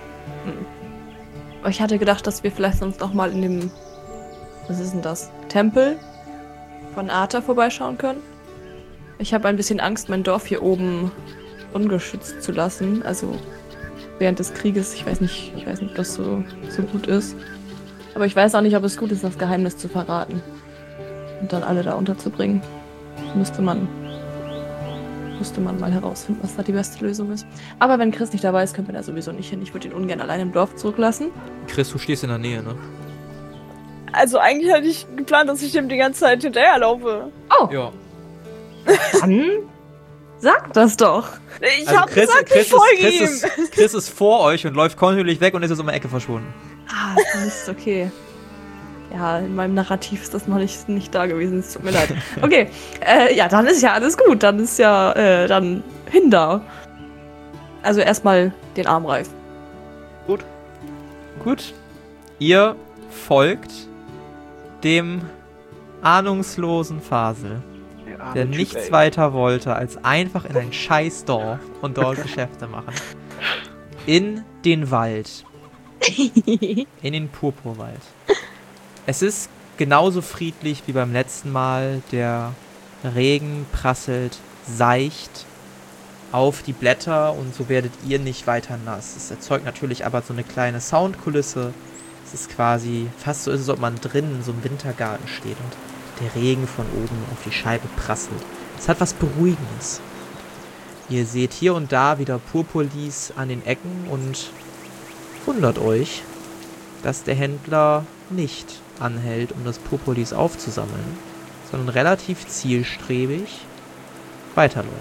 Ich hatte gedacht, dass wir vielleicht sonst noch mal in dem... Was ist denn das? Tempel von Arta vorbeischauen können. Ich habe ein bisschen Angst, mein Dorf hier oben ungeschützt zu lassen. Also während des Krieges. Ich weiß nicht, ich weiß nicht, ob das so, so gut ist. Aber ich weiß auch nicht, ob es gut ist, das Geheimnis zu verraten. Und dann alle da unterzubringen. Müsste man... Müsste man mal herausfinden, was da die beste Lösung ist. Aber wenn Chris nicht dabei ist, können wir da sowieso nicht hin. Ich würde ihn ungern allein im Dorf zurücklassen. Chris, du stehst in der Nähe, ne? Also eigentlich hatte ich geplant, dass ich dem die ganze Zeit hinterherlaufe. Oh, Ja. dann sag das doch. Ich Also hab Chris, gesagt, Chris, ich folge ist, Chris, ihm. ist, Chris ist vor euch und läuft kontinuierlich weg und ist jetzt um die Ecke verschwunden. Ah, das ist okay. Ja, in meinem Narrativ ist das noch nicht, nicht da gewesen. Es tut mir leid. Okay, äh, ja, dann ist ja alles gut. Dann ist ja, äh, dann hin da. Also erstmal den Armreif. Gut. Gut. Ihr folgt dem ahnungslosen Fasel, Der, arme der Typ, nichts ey. weiter wollte, als einfach in ein Scheißdorf und dort Geschäfte machen. In den Wald. In den Purpurwald. Es ist genauso friedlich wie beim letzten Mal. Der Regen prasselt seicht auf die Blätter und so werdet ihr nicht weiter nass. Es erzeugt natürlich aber so eine kleine Soundkulisse. Es ist quasi fast so, als ob man drinnen in so einem Wintergarten steht und der Regen von oben auf die Scheibe prasselt. Es hat was Beruhigendes. Ihr seht hier und da wieder Purpurlis an den Ecken und wundert euch, dass der Händler nicht anhält, um das Purpurlis aufzusammeln, sondern relativ zielstrebig weiterläuft.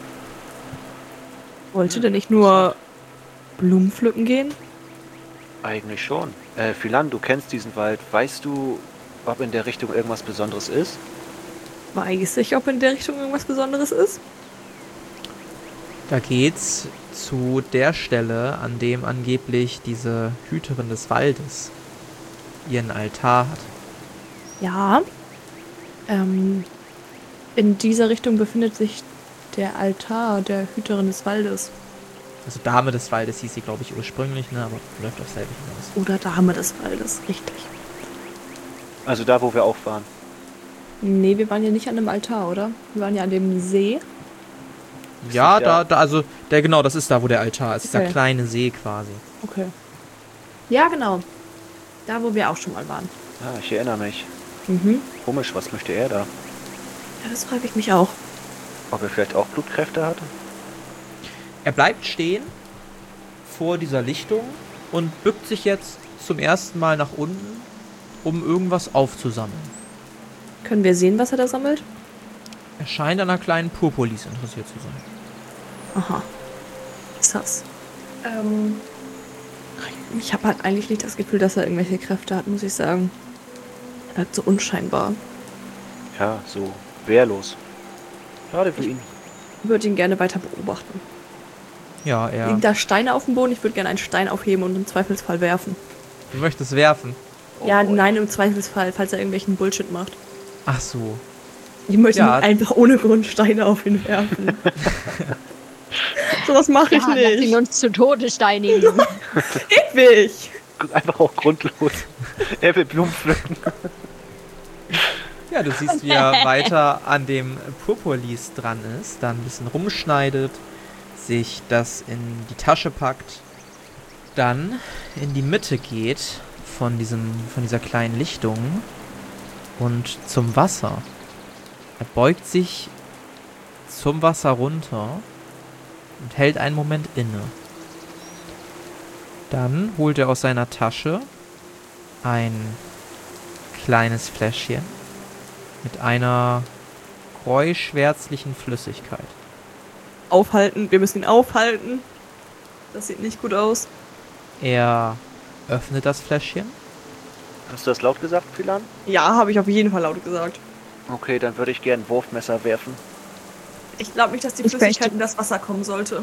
Wollte der nicht nur Blumen pflücken gehen? Eigentlich schon. Äh, Philan, du kennst diesen Wald. Weißt du, ob in der Richtung irgendwas Besonderes ist? Weiß ich, ob in der Richtung irgendwas Besonderes ist? Da geht's zu der Stelle, an dem angeblich diese Hüterin des Waldes ihren Altar hat. Ja. Ähm, in dieser Richtung befindet sich der Altar der Hüterin des Waldes. Also Dame des Waldes hieß sie, glaube ich, ursprünglich, ne? Aber läuft auf selbe hinaus. Oder Dame des Waldes, richtig. Also da, wo wir auch waren. Nee, wir waren ja nicht an dem Altar, oder? Wir waren ja an dem See. Ja, nicht da, der- da, also, der, genau, das ist da, wo der Altar ist. Dieser Okay. kleine See quasi. Okay. Ja, genau. Da, wo wir auch schon mal waren. Ah, ich erinnere mich. Mhm. Komisch, was möchte er da? Ja, das frage ich mich auch. Ob er vielleicht auch Blutkräfte hat? Er bleibt stehen vor dieser Lichtung und bückt sich jetzt zum ersten Mal nach unten, um irgendwas aufzusammeln. Können wir sehen, was er da sammelt? Er scheint an einer kleinen Purpurlis interessiert zu sein. Aha. Was ist das? Ähm, ich habe halt eigentlich nicht das Gefühl, dass er irgendwelche Kräfte hat, muss ich sagen. Er hat so unscheinbar. Ja, so wehrlos. Schade für ihn. Ich würde ihn gerne weiter beobachten. Ja, er... Liegen da Steine auf dem Boden? Ich würde gerne einen Stein aufheben und im Zweifelsfall werfen. Du möchtest werfen? Ja, nein, im Zweifelsfall, falls er irgendwelchen Bullshit macht. Ach so. Ich möchte Ja. nicht einfach ohne Grund Steine auf ihn werfen. So was mache ich Ja, lass ihn nicht. uns zu Tode steinigen. Ewig. Einfach auch grundlos. Er will Blumen pflücken. Ja, du siehst, wie er weiter an dem Purpurlis dran ist, dann ein bisschen rumschneidet, sich das in die Tasche packt, dann in die Mitte geht von diesem, von dieser kleinen Lichtung und zum Wasser. Er beugt sich zum Wasser runter und hält einen Moment inne. Dann holt er aus seiner Tasche ein kleines Fläschchen mit einer gräuschwärzlichen Flüssigkeit. Aufhalten, wir müssen ihn aufhalten. Das sieht nicht gut aus. Er öffnet das Fläschchen. Hast du das laut gesagt, Philan? Ja, habe ich auf jeden Fall laut gesagt. Okay, dann würde ich gerne ein Wurfmesser werfen. Ich glaube nicht, dass die Ich Flüssigkeit möchte- in das Wasser kommen sollte.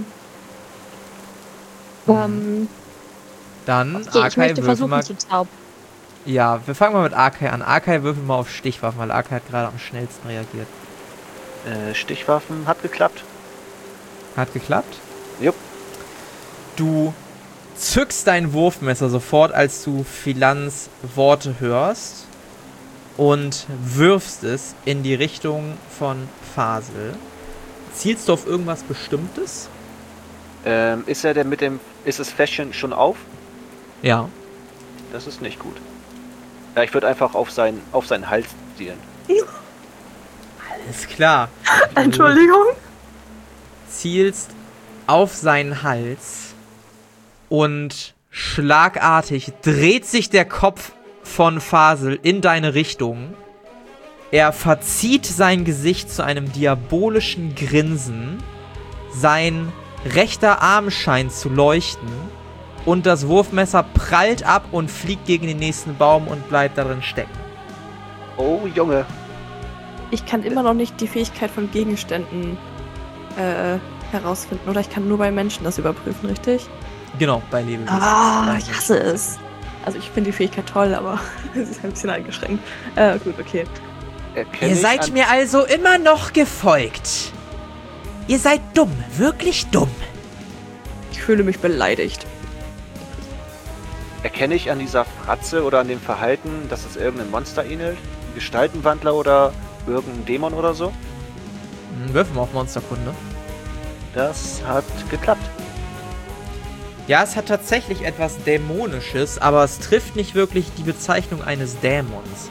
ähm, Dann okay, ich Arkai möchte würfel versuchen mal. zu zaubern. Ja, wir fangen mal mit Arkai an. Arkai würfel mal auf Stichwaffen, weil Arkai hat gerade am schnellsten reagiert. Äh, Stichwaffen hat geklappt. Hat geklappt? Jupp. Du zückst dein Wurfmesser sofort, als du Philans Worte hörst und wirfst es in die Richtung von Fasel. Zielst du auf irgendwas Bestimmtes? Ähm, ist er denn mit dem... Ist das Fläschchen schon auf? Ja. Das ist nicht gut. Ja, ich würde einfach auf, sein, auf seinen Hals zielen. Ist klar. Entschuldigung. Zielst auf seinen Hals und schlagartig dreht sich der Kopf von Fasel in deine Richtung. Er verzieht sein Gesicht zu einem diabolischen Grinsen. Sein rechter Arm scheint zu leuchten und das Wurfmesser prallt ab und fliegt gegen den nächsten Baum und bleibt darin stecken. Oh, Junge. Ich kann immer noch nicht die Fähigkeit von Gegenständen äh, herausfinden. Oder ich kann nur bei Menschen das überprüfen, richtig? Genau, bei Lebewesen. Ah, ich hasse es. Also ich finde die Fähigkeit toll, aber sie ist ein bisschen eingeschränkt. Äh, gut, okay. Erkenne Ihr ich seid an- mir also immer noch gefolgt. Ihr seid dumm, wirklich dumm. Ich fühle mich beleidigt. Erkenne ich an dieser Fratze oder an dem Verhalten, dass es irgendein Monster ähnelt? Ein Gestaltenwandler oder irgendein Dämon oder so? Hm, Würfen wir auf Monsterkunde. Das hat geklappt. Ja, es hat tatsächlich etwas Dämonisches, aber es trifft nicht wirklich die Bezeichnung eines Dämons.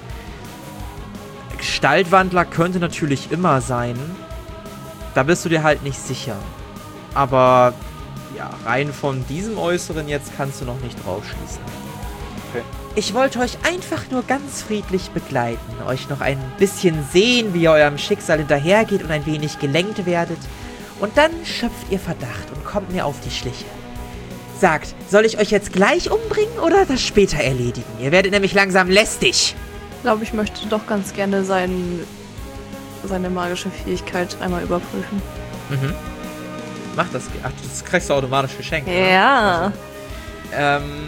Gestaltwandler könnte natürlich immer sein. Da bist du dir halt nicht sicher. Aber ja, rein von diesem Äußeren jetzt kannst du noch nicht drauf schließen. Okay. Ich wollte euch einfach nur ganz friedlich begleiten, euch noch ein bisschen sehen, wie ihr eurem Schicksal hinterhergeht und ein wenig gelenkt werdet. Und dann schöpft ihr Verdacht und kommt mir auf die Schliche. Sagt, soll ich euch jetzt gleich umbringen oder das später erledigen? Ihr werdet nämlich langsam lästig. Ich glaube, ich möchte doch ganz gerne sein, seine magische Fähigkeit einmal überprüfen. Mhm. Mach das. Ach, das kriegst du automatisch geschenkt. oder? Ja. Ähm,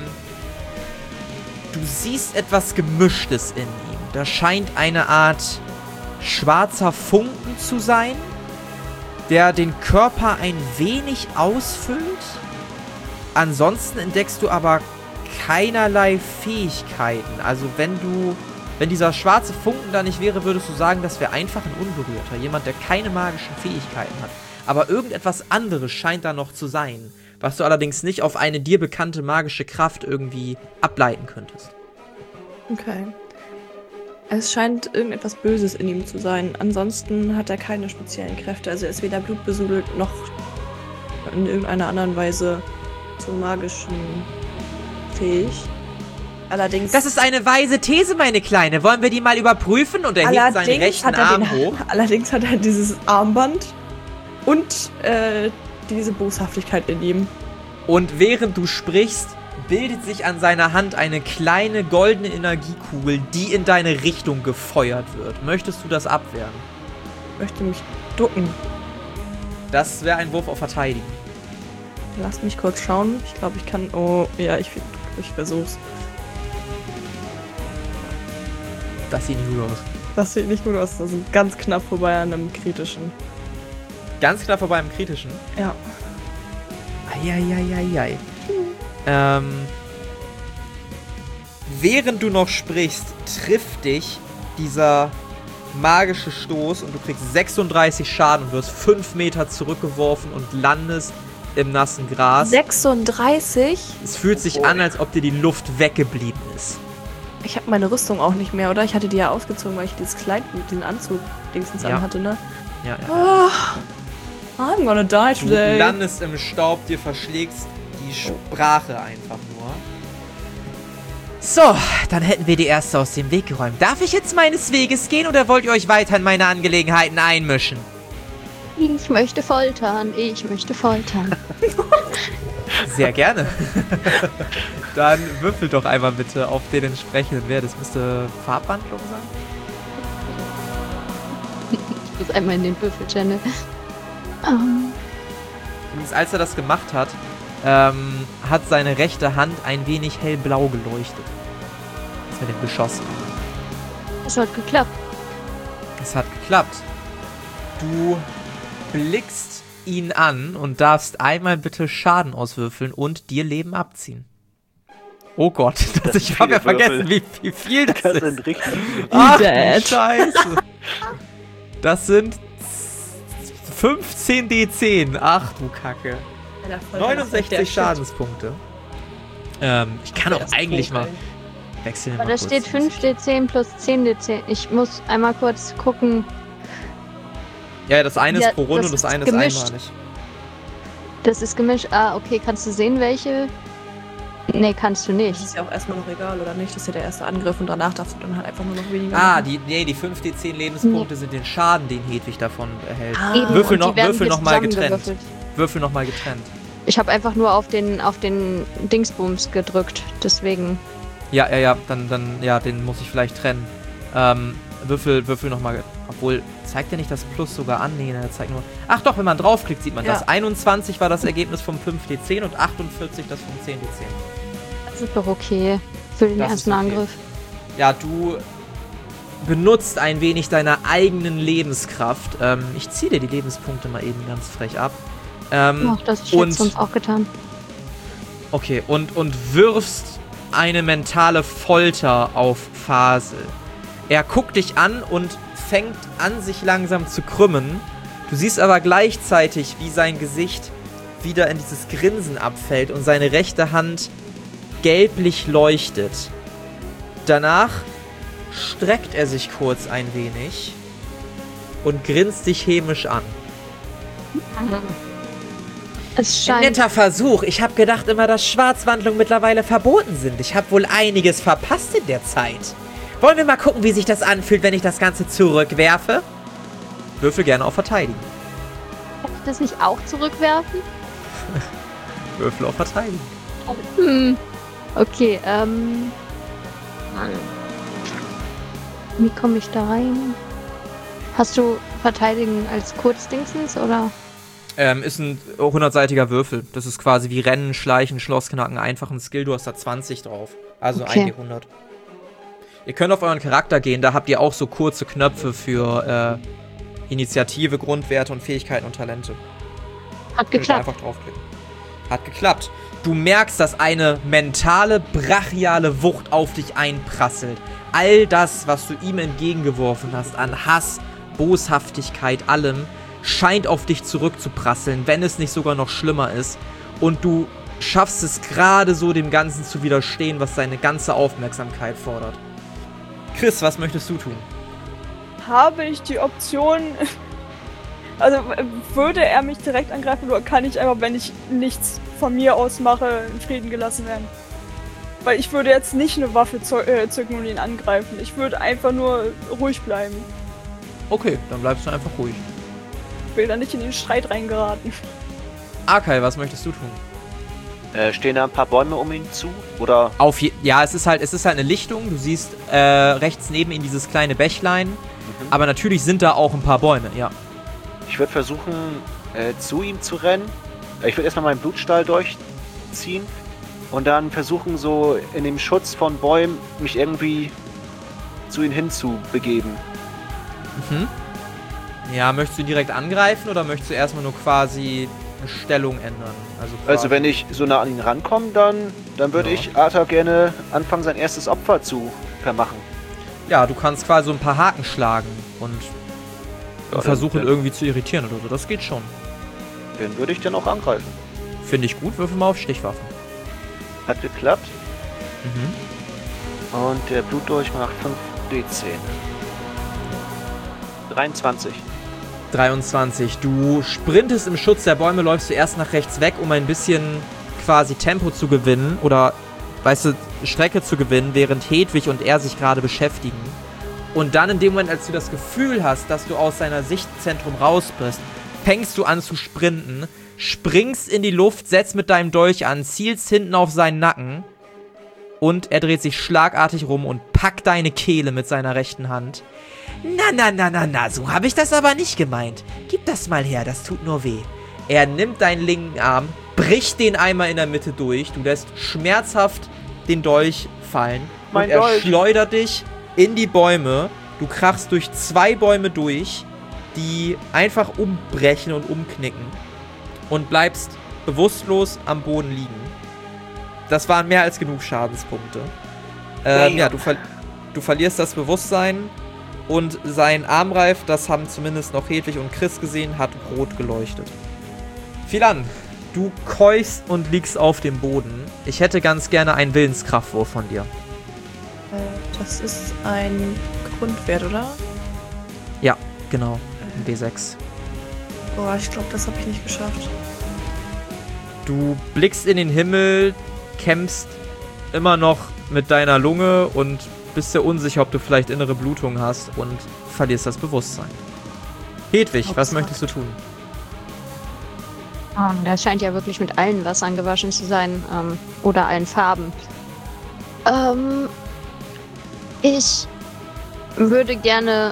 du siehst etwas Gemischtes in ihm. Da scheint eine Art schwarzer Funken zu sein, der den Körper ein wenig ausfüllt. Ansonsten entdeckst du aber keinerlei Fähigkeiten. Also wenn du, wenn dieser schwarze Funken da nicht wäre, würdest du sagen, das wäre einfach ein Unberührter. Jemand, der keine magischen Fähigkeiten hat. Aber irgendetwas anderes scheint da noch zu sein, was du allerdings nicht auf eine dir bekannte magische Kraft irgendwie ableiten könntest. Okay. Es scheint irgendetwas Böses in ihm zu sein. Ansonsten hat er keine speziellen Kräfte. Also er ist weder blutbesudelt noch in irgendeiner anderen Weise zum Magischen fähig. Allerdings. Das ist eine weise These, meine Kleine. Wollen wir die mal überprüfen? Und er hebt seinen rechten hat er Arm den, hoch. Allerdings hat er dieses Armband und äh, diese Boshaftigkeit in ihm. Und während du sprichst, bildet sich an seiner Hand eine kleine goldene Energiekugel, die in deine Richtung gefeuert wird. Möchtest du das abwehren? Ich möchte mich ducken. Das wäre ein Wurf auf Verteidigen. Lass mich kurz schauen. Ich glaube, ich kann... Oh, ja, ich, ich versuch's. Das sieht nicht gut aus. Das sieht nicht gut aus. Das ist ganz knapp vorbei an einem kritischen. Ganz knapp vorbei am kritischen? Ja. Eieieiei. Ähm, während du noch sprichst, trifft dich dieser magische Stoß und du kriegst sechsunddreißig Schaden und wirst fünf Meter zurückgeworfen und landest im nassen Gras. sechsunddreißig? Es fühlt sich an, als ob dir die Luft weggeblieben ist. Ich habe meine Rüstung auch nicht mehr, oder? Ich hatte die ja ausgezogen, weil ich dieses Kleid mit diesem Anzug dingsens Ja. anhatte, ne? Ja, ja. Oh, I'm gonna die Du today. landest im Staub, dir verschlägst die Sprache einfach nur. So, dann hätten wir die erste aus dem Weg geräumt. Darf ich jetzt meines Weges gehen oder wollt ihr euch weiter in meine Angelegenheiten einmischen? Ich möchte foltern, ich möchte foltern. Sehr gerne. Dann würfel doch einmal bitte auf den entsprechenden Wert. Das müsste Farbwandlung sein. Ich muss einmal in den Würfel-Channel. Um. Übrigens, als er das gemacht hat, ähm, hat seine rechte Hand ein wenig hellblau geleuchtet. Das mit dem Geschoss. Es hat geklappt. Es hat geklappt. Du blickst ihn an und darfst einmal bitte Schaden auswürfeln und dir Leben abziehen. Oh Gott, das Das ich sind habe ja viele vergessen, wie, Würfel. wie viel das, Das ist. sind richtig viele. Ach, du Dead. Scheiße. Das sind fünfzehn D zehn. Ach du Kacke. neunundsechzig Schadenspunkte. Ähm, ich kann auch eigentlich mal wechseln. Aber mal da kurz. steht fünf D zehn plus zehn D zehn. Ich muss einmal kurz gucken. Ja, das eine Ja, ist pro Runde das und das ist eine gemischt. ist einmalig. Das ist gemischt. Ah, okay. Kannst du sehen, welche? Nee, kannst du Das nicht. ist ja auch erstmal noch egal, oder nicht? Das ist ja der erste Angriff und danach darfst du dann halt einfach nur noch weniger Ah, machen. die, nee, die fünf D zehn Lebenspunkte sind den Schaden, den Hedwig davon erhält. Ah. Eben, Würfel und die noch- werden Würfel hier noch mal getrennt. zusammengewürfelt. Würfel nochmal getrennt. Ich habe einfach nur auf den, auf den Dingsbums gedrückt. Deswegen. Ja, ja, ja, dann, dann, ja, den muss ich vielleicht trennen. Ähm, Würfel, Würfel nochmal. Obwohl, zeigt er nicht das Plus sogar an? Nee, er zeigt nur. Ach doch, wenn man draufklickt, sieht man Ja. das. einundzwanzig war das Ergebnis vom fünf D zehn und achtundvierzig das vom zehn D zehn. Das ist doch okay. Für den Das ersten ist okay. Angriff. Ja, du benutzt ein wenig deiner eigenen Lebenskraft. Ähm, ich ziehe dir die Lebenspunkte mal eben ganz frech ab. Ähm, Ach, das hätte ich und- jetzt sonst auch getan. Okay, und, und wirfst eine mentale Folter auf Fasel. Er guckt dich an und fängt an, sich langsam zu krümmen. Du siehst aber gleichzeitig, wie sein Gesicht wieder in dieses Grinsen abfällt und seine rechte Hand gelblich leuchtet. Danach streckt er sich kurz ein wenig und grinst dich hämisch an. Es Ein scheint. netter Versuch. Ich habe gedacht immer, dass Schwarzwandlungen mittlerweile verboten sind. Ich habe wohl einiges verpasst in der Zeit. Wollen wir mal gucken, wie sich das anfühlt, wenn ich das Ganze zurückwerfe? Würfel gerne auf Verteidigen. Kann ich das nicht auch zurückwerfen? Würfel auf Verteidigen. Hm. Okay, ähm. Wie komme ich da rein? Hast du Verteidigen als Kurzdingsens oder? Ähm, ist ein hundertseitiger Würfel. Das ist quasi wie Rennen, Schleichen, Schlossknacken, einfachen Skill. Du hast da zwanzig drauf. Also Okay. ein D hundert. Ihr könnt auf euren Charakter gehen. Da habt ihr auch so kurze Knöpfe für äh, Initiative, Grundwerte und Fähigkeiten und Talente. Hat Könnt ihr geklappt. einfach draufklicken. Hat geklappt. Du merkst, dass eine mentale, brachiale Wucht auf dich einprasselt. All das, was du ihm entgegengeworfen hast, an Hass, Boshaftigkeit, allem, scheint auf dich zurückzuprasseln, wenn es nicht sogar noch schlimmer ist. Und du schaffst es gerade so, dem Ganzen zu widerstehen, was deine ganze Aufmerksamkeit fordert. Chris, was möchtest du tun? Habe ich die Option... Also würde er mich direkt angreifen oder kann ich einfach, wenn ich nichts von mir aus mache, in Frieden gelassen werden? Weil ich würde jetzt nicht eine Waffe äh, zücken und ihn angreifen. Ich würde einfach nur ruhig bleiben. Okay, dann bleibst du einfach ruhig. Ich will da nicht in den Streit reingeraten. Arkai, was möchtest du tun? Äh, stehen da ein paar Bäume um ihn zu? Oder? Auf je ja, es ist halt, es ist halt eine Lichtung. Du siehst äh, rechts neben ihm dieses kleine Bächlein. Mhm. Aber natürlich sind da auch ein paar Bäume, ja. Ich würde versuchen, äh, zu ihm zu rennen. Ich würde erstmal meinen Blutstrahl durchziehen und dann versuchen, so in dem Schutz von Bäumen mich irgendwie zu ihm hinzubegeben. Mhm. Ja, möchtest du ihn direkt angreifen oder möchtest du erstmal nur quasi eine Stellung ändern? Also, also wenn ich so nah an ihn rankomme, dann, dann würde ja. ich Arthur gerne anfangen, sein erstes Opfer zu vermachen. Ja, du kannst quasi so ein paar Haken schlagen und Ja, versuchen dann, irgendwie zu irritieren oder so. Das geht schon. Den würde ich dann auch angreifen. Finde ich gut. Würfel mal auf Stichwaffen. Hat geklappt. Mhm. Und der Blutdolch macht fünf D zehn. dreiundzwanzig. dreiundzwanzig. Du sprintest im Schutz der Bäume, läufst du erst nach rechts weg, um ein bisschen quasi Tempo zu gewinnen oder, weißt du, Strecke zu gewinnen, während Hedwig und er sich gerade beschäftigen. Und dann in dem Moment, als du das Gefühl hast, dass du aus seiner Sichtzentrum raus bist, fängst du an zu sprinten, springst in die Luft, setzt mit deinem Dolch an, zielst hinten auf seinen Nacken und er dreht sich schlagartig rum und packt deine Kehle mit seiner rechten Hand. Na, na, na, na, na, so habe ich das aber nicht gemeint. Gib das mal her, das tut nur weh. Er nimmt deinen linken Arm, bricht den einmal in der Mitte durch, du lässt schmerzhaft den Dolch fallen Mein und er Dolch. schleudert dich in die Bäume. Du krachst durch zwei Bäume durch, die einfach umbrechen und umknicken und bleibst bewusstlos am Boden liegen. Das waren mehr als genug Schadenspunkte. Ähm, ja, du, ver du verlierst das Bewusstsein und sein Armreif, das haben zumindest noch Hedwig und Chris gesehen, hat rot geleuchtet. Philan, du keuchst und liegst auf dem Boden. Ich hätte ganz gerne einen Willenskraftwurf von dir. Äh, das ist ein Grundwert, oder? Ja, genau. Ein D sechs. Boah, ich glaube, das habe ich nicht geschafft. Du blickst in den Himmel, kämpfst immer noch mit deiner Lunge und bist dir unsicher, ob du vielleicht innere Blutung hast und verlierst das Bewusstsein. Hedwig, was möchtest du tun? Oh, der scheint ja wirklich mit allen Wassern gewaschen zu sein. Ähm, oder allen Farben. Ähm, ich würde gerne...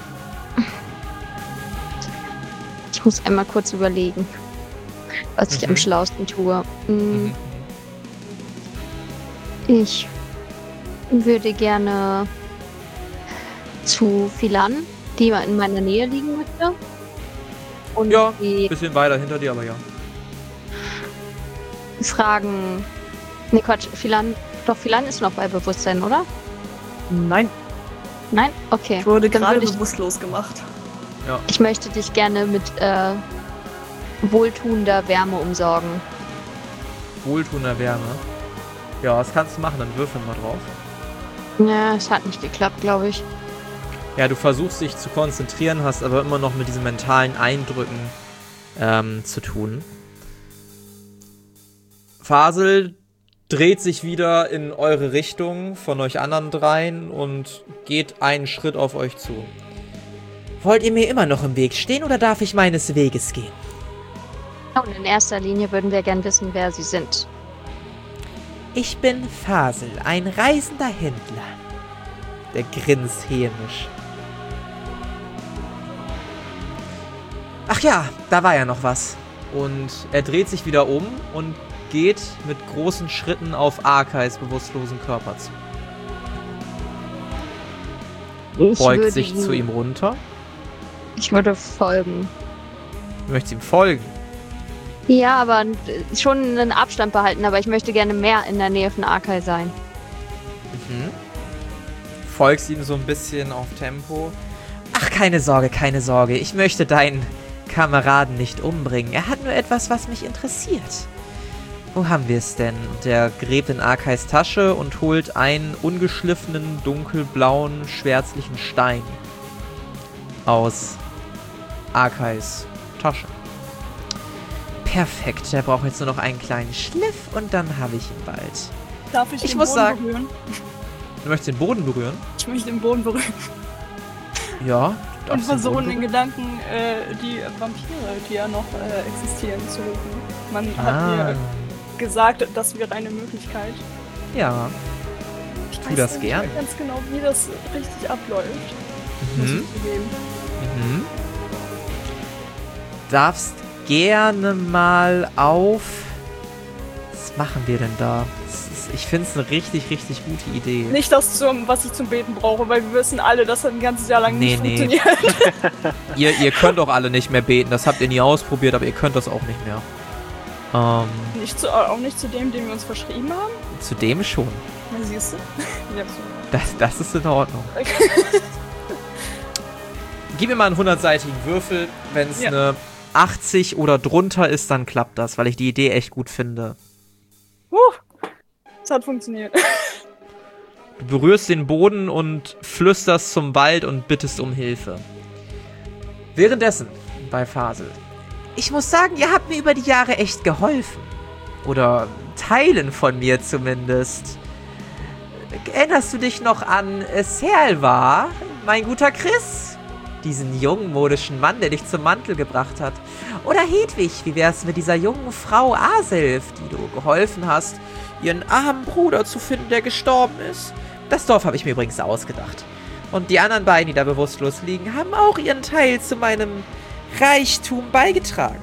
Ich muss einmal kurz überlegen, was ich Mhm. am schlausten tue. Mm, Mhm. Ich würde gerne zu Philan, die in meiner Nähe liegen möchte. Und Ja, die bisschen weiter hinter dir, aber ja. fragen... Ne, Quatsch, Philan... Doch, Philan ist noch bei Bewusstsein, oder? Nein, Nein? Okay. ich wurde Dann gerade würde ich, bewusstlos gemacht. ich möchte dich gerne mit äh, wohltuender Wärme umsorgen. Wohltuender Wärme. Ja, was kannst du machen? Dann würfel mal drauf. Ja, es hat nicht geklappt, glaube ich. Ja, du versuchst dich zu konzentrieren, hast aber immer noch mit diesen mentalen Eindrücken ähm, zu tun. Fasel dreht sich wieder in eure Richtung von euch anderen dreien und geht einen Schritt auf euch zu. Wollt ihr mir immer noch im Weg stehen oder darf ich meines Weges gehen? Und in erster Linie würden wir gern wissen, wer Sie sind. Ich bin Fasel, ein reisender Händler. Der grinst hämisch. Ach ja, da war ja noch was. Und er dreht sich wieder um und geht mit großen Schritten auf Arkais bewusstlosen Körper zu. Ich Beugt würde sich ihm- zu ihm runter. Ich würde folgen. Du möchtest ihm folgen. Ja, aber äh, schon einen Abstand behalten, aber ich möchte gerne mehr in der Nähe von Arkai sein. Mhm. Folgst ihm so ein bisschen auf Tempo. Ach, keine Sorge, keine Sorge. Ich möchte deinen Kameraden nicht umbringen. Er hat nur etwas, was mich interessiert. Wo haben wir es denn? Der gräbt in Arkais Tasche und holt einen ungeschliffenen, dunkelblauen, schwärzlichen Stein aus Arkais Tasche. Perfekt, der braucht jetzt nur noch einen kleinen Schliff und dann habe ich ihn bald. Darf ich, Ich den muss Boden sagen- berühren? Du möchtest den Boden berühren? Ich möchte den Boden berühren. Ja. Und darfst den versuchen Boden in berühren. Gedanken äh, die Vampire, die ja noch äh, existieren, zu rufen. Man Ah, hat mir gesagt, das wäre eine Möglichkeit. ja. Ich Tu weiß das nicht gern. mehr ganz genau, wie das richtig abläuft. Muss Mhm. ich zugeben. Mhm. Darfst gerne mal auf... Was machen wir denn da? Das ist, ich finde es eine richtig, richtig gute Idee. Nicht das, zum, was ich zum Beten brauche, weil wir wissen alle, dass das ein ganzes Jahr lang Nee, nicht nee. funktioniert. Ihr, ihr könnt auch alle nicht mehr beten. Das habt ihr nie ausprobiert, aber ihr könnt das auch nicht mehr. Ähm, Nicht zu, auch nicht zu dem, den wir uns verschrieben haben. zu dem schon. Na, siehst du? Ja, so. Das, das ist in Ordnung. Gib mir mal einen hundertseitigen Würfel. Wenn es Ja. eine achtzig oder drunter ist, dann klappt das, weil ich die Idee echt gut finde. Huh, es hat funktioniert. Du berührst den Boden und flüsterst zum Wald und bittest um Hilfe. Währenddessen bei Fasel. Ich muss sagen, ihr habt mir über die Jahre echt geholfen. Oder Teilen von mir zumindest. Erinnerst du dich noch an Serlvar, mein guter Chris? Diesen jungen modischen Mann, der dich zum Mantel gebracht hat. Oder Hedwig, wie wär's mit dieser jungen Frau Aself, die du geholfen hast, ihren armen Bruder zu finden, der gestorben ist? Das Dorf habe ich mir übrigens ausgedacht. Und die anderen beiden, die da bewusstlos liegen, haben auch ihren Teil zu meinem Reichtum beigetragen.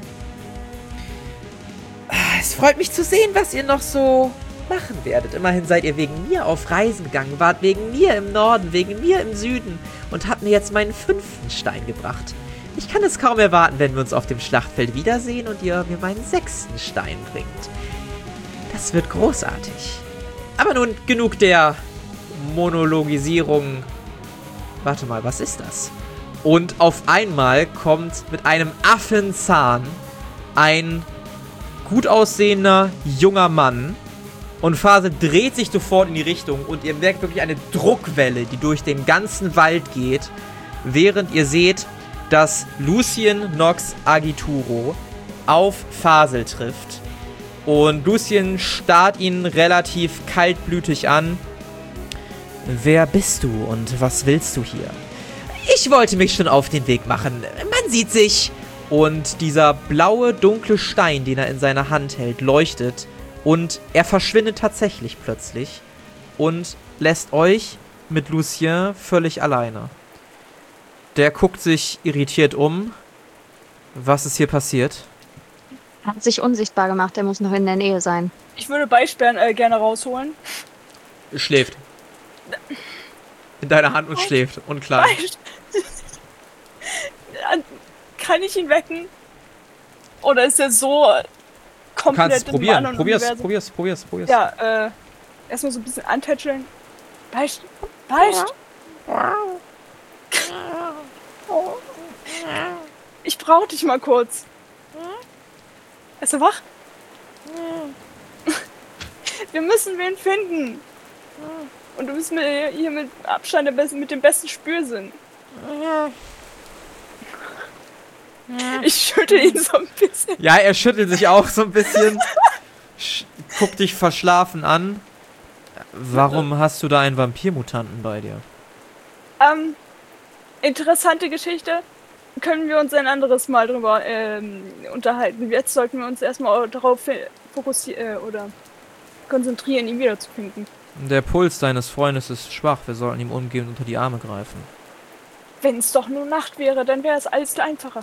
Es freut mich zu sehen, was ihr noch so machen werdet. Immerhin seid ihr wegen mir auf Reisen gegangen, wart wegen mir im Norden, wegen mir im Süden und habt mir jetzt meinen fünften Stein gebracht. Ich kann es kaum erwarten, wenn wir uns auf dem Schlachtfeld wiedersehen und ihr mir meinen sechsten Stein bringt. Das wird großartig. Aber nun genug der Monologisierung. Warte mal, was ist das? Und auf einmal kommt mit einem Affenzahn ein gut aussehender junger Mann und Fasel dreht sich sofort in die Richtung und ihr merkt wirklich eine Druckwelle, die durch den ganzen Wald geht, während ihr seht, dass Lucien Nox Agituro auf Fasel trifft. Und Lucien starrt ihn relativ kaltblütig an. Wer bist du und was willst du hier? Ich wollte mich schon auf den Weg machen. Man sieht sich. Und dieser blaue, dunkle Stein, den er in seiner Hand hält, leuchtet. Und er verschwindet tatsächlich plötzlich. Und lässt euch mit Lucien völlig alleine. Der guckt sich irritiert um. Was ist hier passiert? Er hat sich unsichtbar gemacht, er muss noch in der Nähe sein. Ich würde Beisperren äh, gerne rausholen. Schläft. In deiner Hand und schläft. Und klar. Beisp- Kann ich ihn wecken? Oder ist er so Du komplett kannst es im probieren. anderen Probier's, Universum? probier's, probier's, probier's. Ja, äh, erstmal so ein bisschen antätscheln. Beißt, beißt. Oh. Ich brauch dich mal kurz. Ist er wach? Wir müssen wen finden. Und du bist mit, hier mit Abstand der besten, mit dem besten Spürsinn. Ich schüttel ihn so ein bisschen. Ja, er schüttelt sich auch so ein bisschen. Sch- Guckt dich verschlafen an. Warum hast du da einen Vampirmutanten bei dir? Ähm, interessante Geschichte. Können wir uns ein anderes Mal drüber ähm, unterhalten. Jetzt sollten wir uns erstmal darauf fokussieren äh, oder konzentrieren, ihn wiederzufinden. Der Puls deines Freundes ist schwach. Wir sollten ihm umgehend unter die Arme greifen. Wenn es doch nur Nacht wäre, dann wäre es alles einfacher.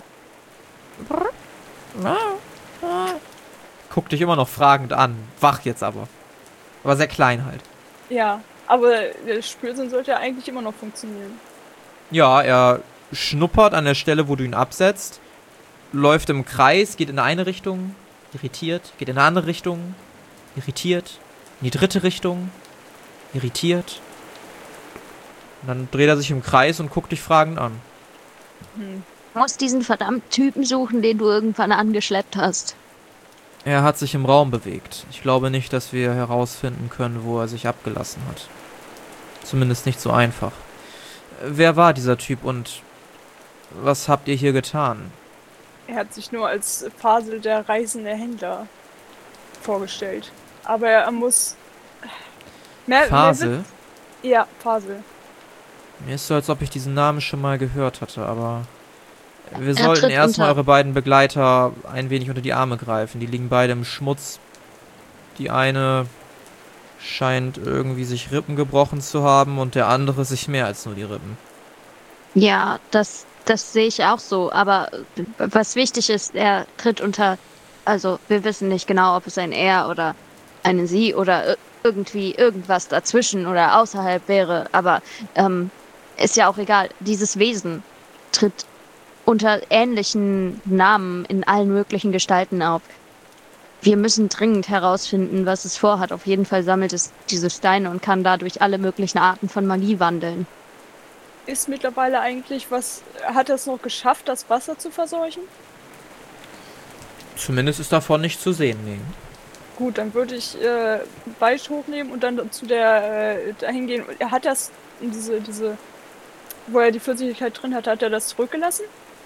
Guckt dich immer noch fragend an. Wach jetzt aber. Aber sehr klein halt. Ja, aber der Spürsinn sollte ja eigentlich immer noch funktionieren. Ja, er schnuppert an der Stelle, wo du ihn absetzt. Läuft im Kreis, geht in eine Richtung. Irritiert. Geht in eine andere Richtung. Irritiert. In die dritte Richtung. Irritiert. Und dann dreht er sich im Kreis und guckt dich fragend an. Hm. Du musst diesen verdammten Typen suchen, den du irgendwann angeschleppt hast. Er hat sich im Raum bewegt. Ich glaube nicht, dass wir herausfinden können, wo er sich abgelassen hat. Zumindest nicht so einfach. Wer war dieser Typ und was habt ihr hier getan? Er hat sich nur als Fasel der reisende Händler vorgestellt. Aber er muss... Mehr, Fasel? Mehr Witz- ja, Fasel. Mir ist so, als ob ich diesen Namen schon mal gehört hatte, aber... Wir Er sollten tritt erstmal unter. eure beiden Begleiter ein wenig unter die Arme greifen. Die liegen beide im Schmutz. Die eine scheint irgendwie sich Rippen gebrochen zu haben und der andere sich mehr als nur die Rippen. Ja, das, das sehe ich auch so. Aber was wichtig ist, er tritt unter. Also, wir wissen nicht genau, ob es ein Er oder eine Sie oder ir- irgendwie irgendwas dazwischen oder außerhalb wäre. Aber ähm, ist ja auch egal. Dieses Wesen tritt unter ähnlichen Namen in allen möglichen Gestalten auf. Wir müssen dringend herausfinden, was es vorhat. Auf jeden Fall sammelt es diese Steine und kann dadurch alle möglichen Arten von Magie wandeln. Ist mittlerweile eigentlich was... Hat er es noch geschafft, das Wasser zu verseuchen? Zumindest ist davon nicht zu sehen, nee. Gut, dann würde ich äh, Beicht hochnehmen und dann zu der äh, dahin gehen. Er hat das, diese, diese, wo er die Flüssigkeit drin hatte, hat er das zurückgelassen?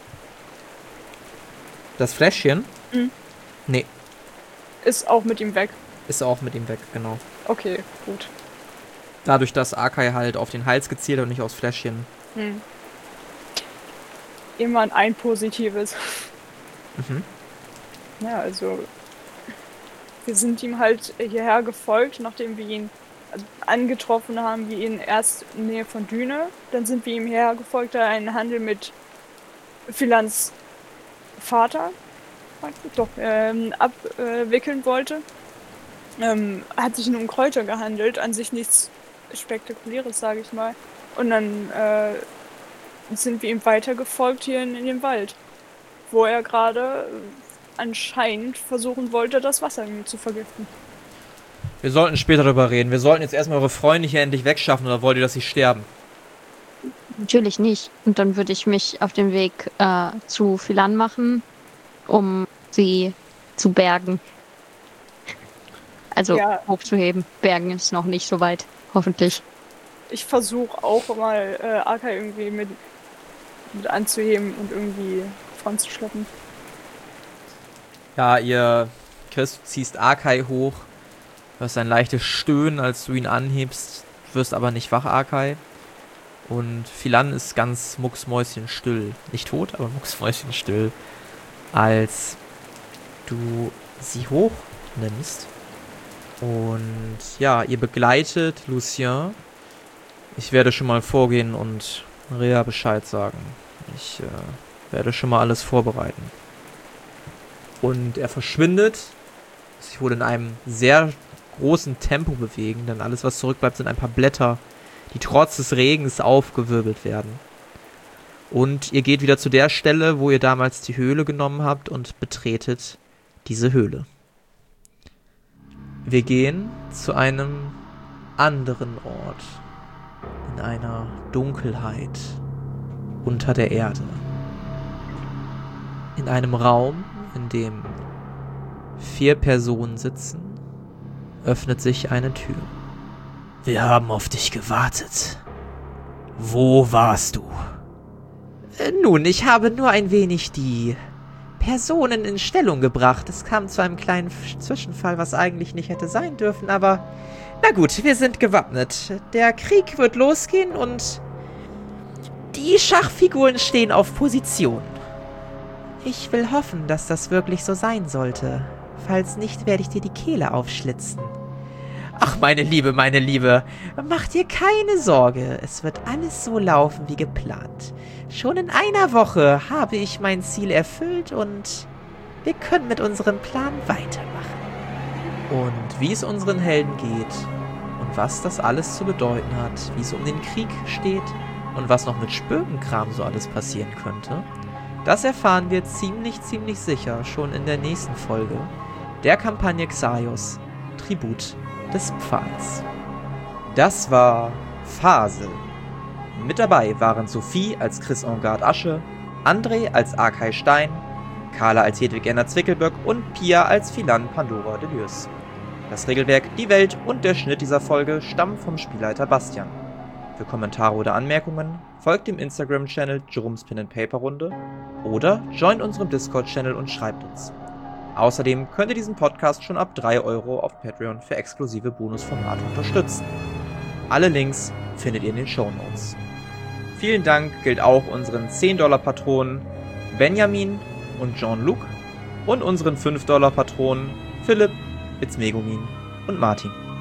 Das Fläschchen? Mhm. Nee, Ist auch mit ihm weg. ist auch mit ihm weg, genau. Okay, gut. Dadurch, dass Akai halt auf den Hals gezielt hat und nicht aufs Fläschchen. Hm. Immer ein positives. Mhm. Ja, also wir sind ihm halt hierher gefolgt, nachdem wir ihn also angetroffen haben, wir ihn erst in Nähe von Düne, dann sind wir ihm hierher gefolgt, da er einen Handel mit Philans Vater doch ähm, abwickeln wollte. Ähm, hat sich nur um Kräuter gehandelt, an sich nichts Spektakuläres, sage ich mal. Und dann äh, sind wir ihm weiter gefolgt hier in, in den Wald, wo er gerade anscheinend versuchen wollte, das Wasser irgendwie zu vergiften. Wir sollten später darüber reden. Wir sollten jetzt erstmal eure Freunde hier endlich wegschaffen, oder wollt ihr, dass sie sterben? Natürlich nicht. Und dann würde ich mich auf den Weg äh, zu Philan machen, um sie zu bergen. Also Ja. hochzuheben. Bergen ist noch nicht so weit, hoffentlich. Ich versuche auch mal äh, Akai irgendwie mit, mit anzuheben und irgendwie voranzuschleppen. Ja, ihr, Chris, du ziehst Akai hoch. Du hast ein leichtes Stöhnen, als du ihn anhebst. Du wirst aber nicht wach, Akai. Und Philan ist ganz mucksmäuschenstill. Nicht tot, aber mucksmäuschenstill. Als du sie hochnimmst. Und ja, ihr begleitet Lucien. Ich werde schon mal vorgehen und Rea Bescheid sagen. Ich äh, werde schon mal alles vorbereiten. Und er verschwindet, sich wohl in einem sehr großen Tempo bewegen, denn alles, was zurückbleibt, sind ein paar Blätter, die trotz des Regens aufgewirbelt werden. Und ihr geht wieder zu der Stelle, wo ihr damals die Höhle genommen habt und betretet diese Höhle. Wir gehen zu einem anderen Ort, in einer Dunkelheit unter der Erde. In einem Raum, in dem vier Personen sitzen, öffnet sich eine Tür. Wir haben auf dich gewartet. Wo warst du? Nun, ich habe nur ein wenig die Personen in Stellung gebracht. Es kam zu einem kleinen Zwischenfall, was eigentlich nicht hätte sein dürfen, aber na gut, wir sind gewappnet. Der Krieg wird losgehen und die Schachfiguren stehen auf Position. Ich will hoffen, dass das wirklich so sein sollte. Falls nicht, werde ich dir die Kehle aufschlitzen. Ach, meine Liebe, meine Liebe, mach dir keine Sorge. Es wird alles so laufen wie geplant. Schon in einer Woche habe ich mein Ziel erfüllt und wir können mit unserem Plan weitermachen. Und wie es unseren Helden geht und was das alles zu bedeuten hat, wie es um den Krieg steht und was noch mit Spökenkram so alles passieren könnte, das erfahren wir ziemlich, ziemlich sicher schon in der nächsten Folge der Kampagne Xaios, Tribut des Pfahls. Das war Fasel. Mit dabei waren Sophie als Chris Engard Asche, André als Akai Stein, Carla als Hedwig Enna Zwickelböck und Pia als Philan Pandora Deleuze. Das Regelwerk, die Welt und der Schnitt dieser Folge stammen vom Spielleiter Bastian. Für Kommentare oder Anmerkungen folgt dem Instagram-Channel Jerome's Pen and Paper Runde oder joint unserem Discord-Channel und schreibt uns. Außerdem könnt ihr diesen Podcast schon ab drei Euro auf Patreon für exklusive Bonusformate unterstützen. Alle Links findet ihr in den Shownotes. Vielen Dank gilt auch unseren zehn Dollar Patronen Benjamin und Jean-Luc und unseren fünf Dollar Patronen Philipp, Itzmegumin und Martin.